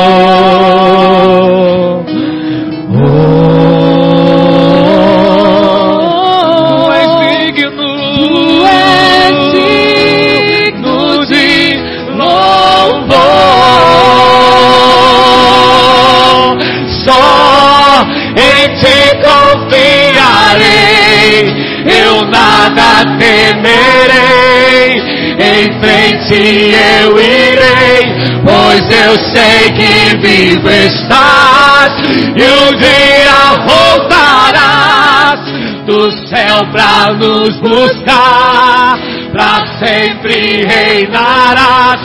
Eu nada temerei, em frente eu irei, pois eu sei que vivo estás, e um dia voltarás do céu pra nos buscar, pra sempre reinarás,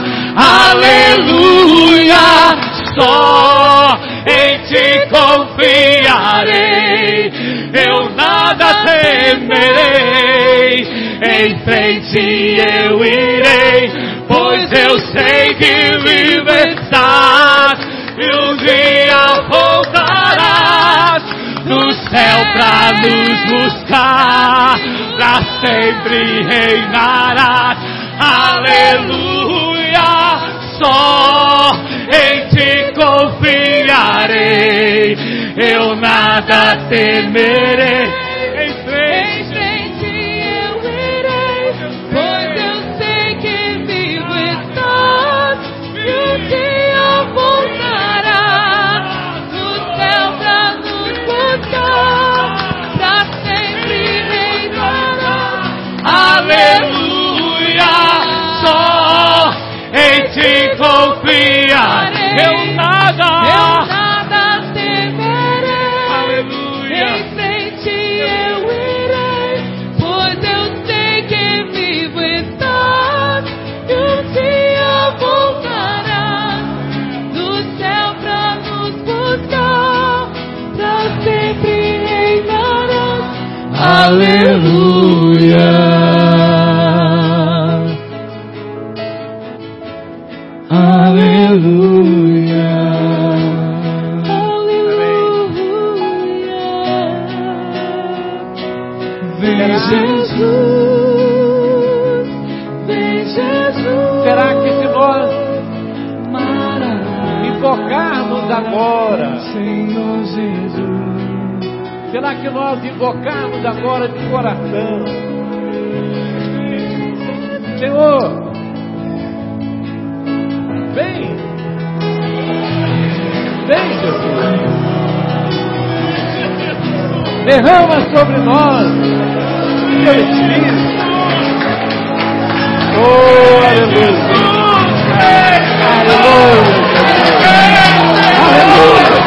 aleluia. Só em ti confiarei, eu nada temerei, em frente eu irei, pois eu sei que vivo estás, e um dia voltarás do céu pra nos buscar, pra sempre reinarás, aleluia. Só em ti confiarei, eu nada temerei, em frente eu irei, pois eu sei que vivo estás, e um dia voltarás do céu pra nos buscar, pra sempre reinarás, aleluia. Só em ti confiarei, eu nada, eu nada temerei, aleluia. Em frente eu irei, pois eu sei que vivo estás, e um dia voltarás do céu pra nos buscar, pra sempre reinarás, aleluia. Aleluia, aleluia. Vem Jesus, vem Jesus. Será que se nós invocarmos agora, Senhor Jesus, será que nós invocarmos agora de coração, Senhor, vem, vem Jesus, derrama sobre nós teu Espírito, oh aleluia, aleluia, aleluia.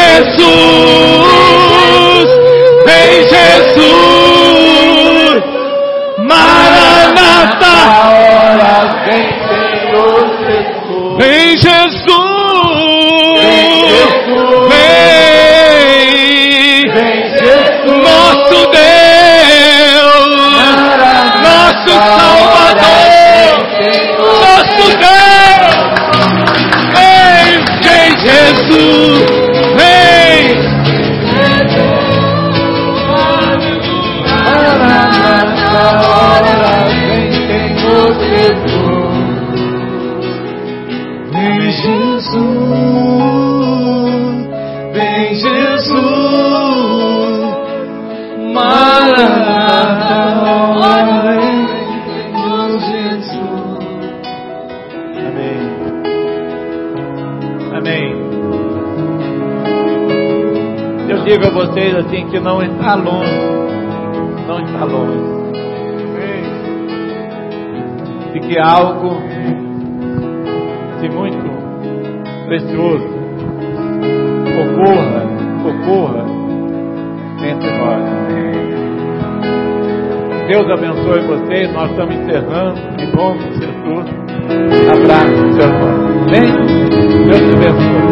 Jesus, vem Jesus, Maranata, vem Jesus, vem, nosso Deus, nosso Salvador, nosso Deus, vem, vem Jesus, vem, Maranata, hora vem Senhor Jesus, vem Jesus, vem Jesus, Maranata, hora vem Senhor Jesus. Amém. Amém. Eu digo a vocês assim que não está longe, não está longe, de que algo de muito precioso ocorra, ocorra entre nós. Deus abençoe vocês. Nós estamos encerrando em nome de Jesus. Abraço, seu irmão. Amém? Deus te abençoe.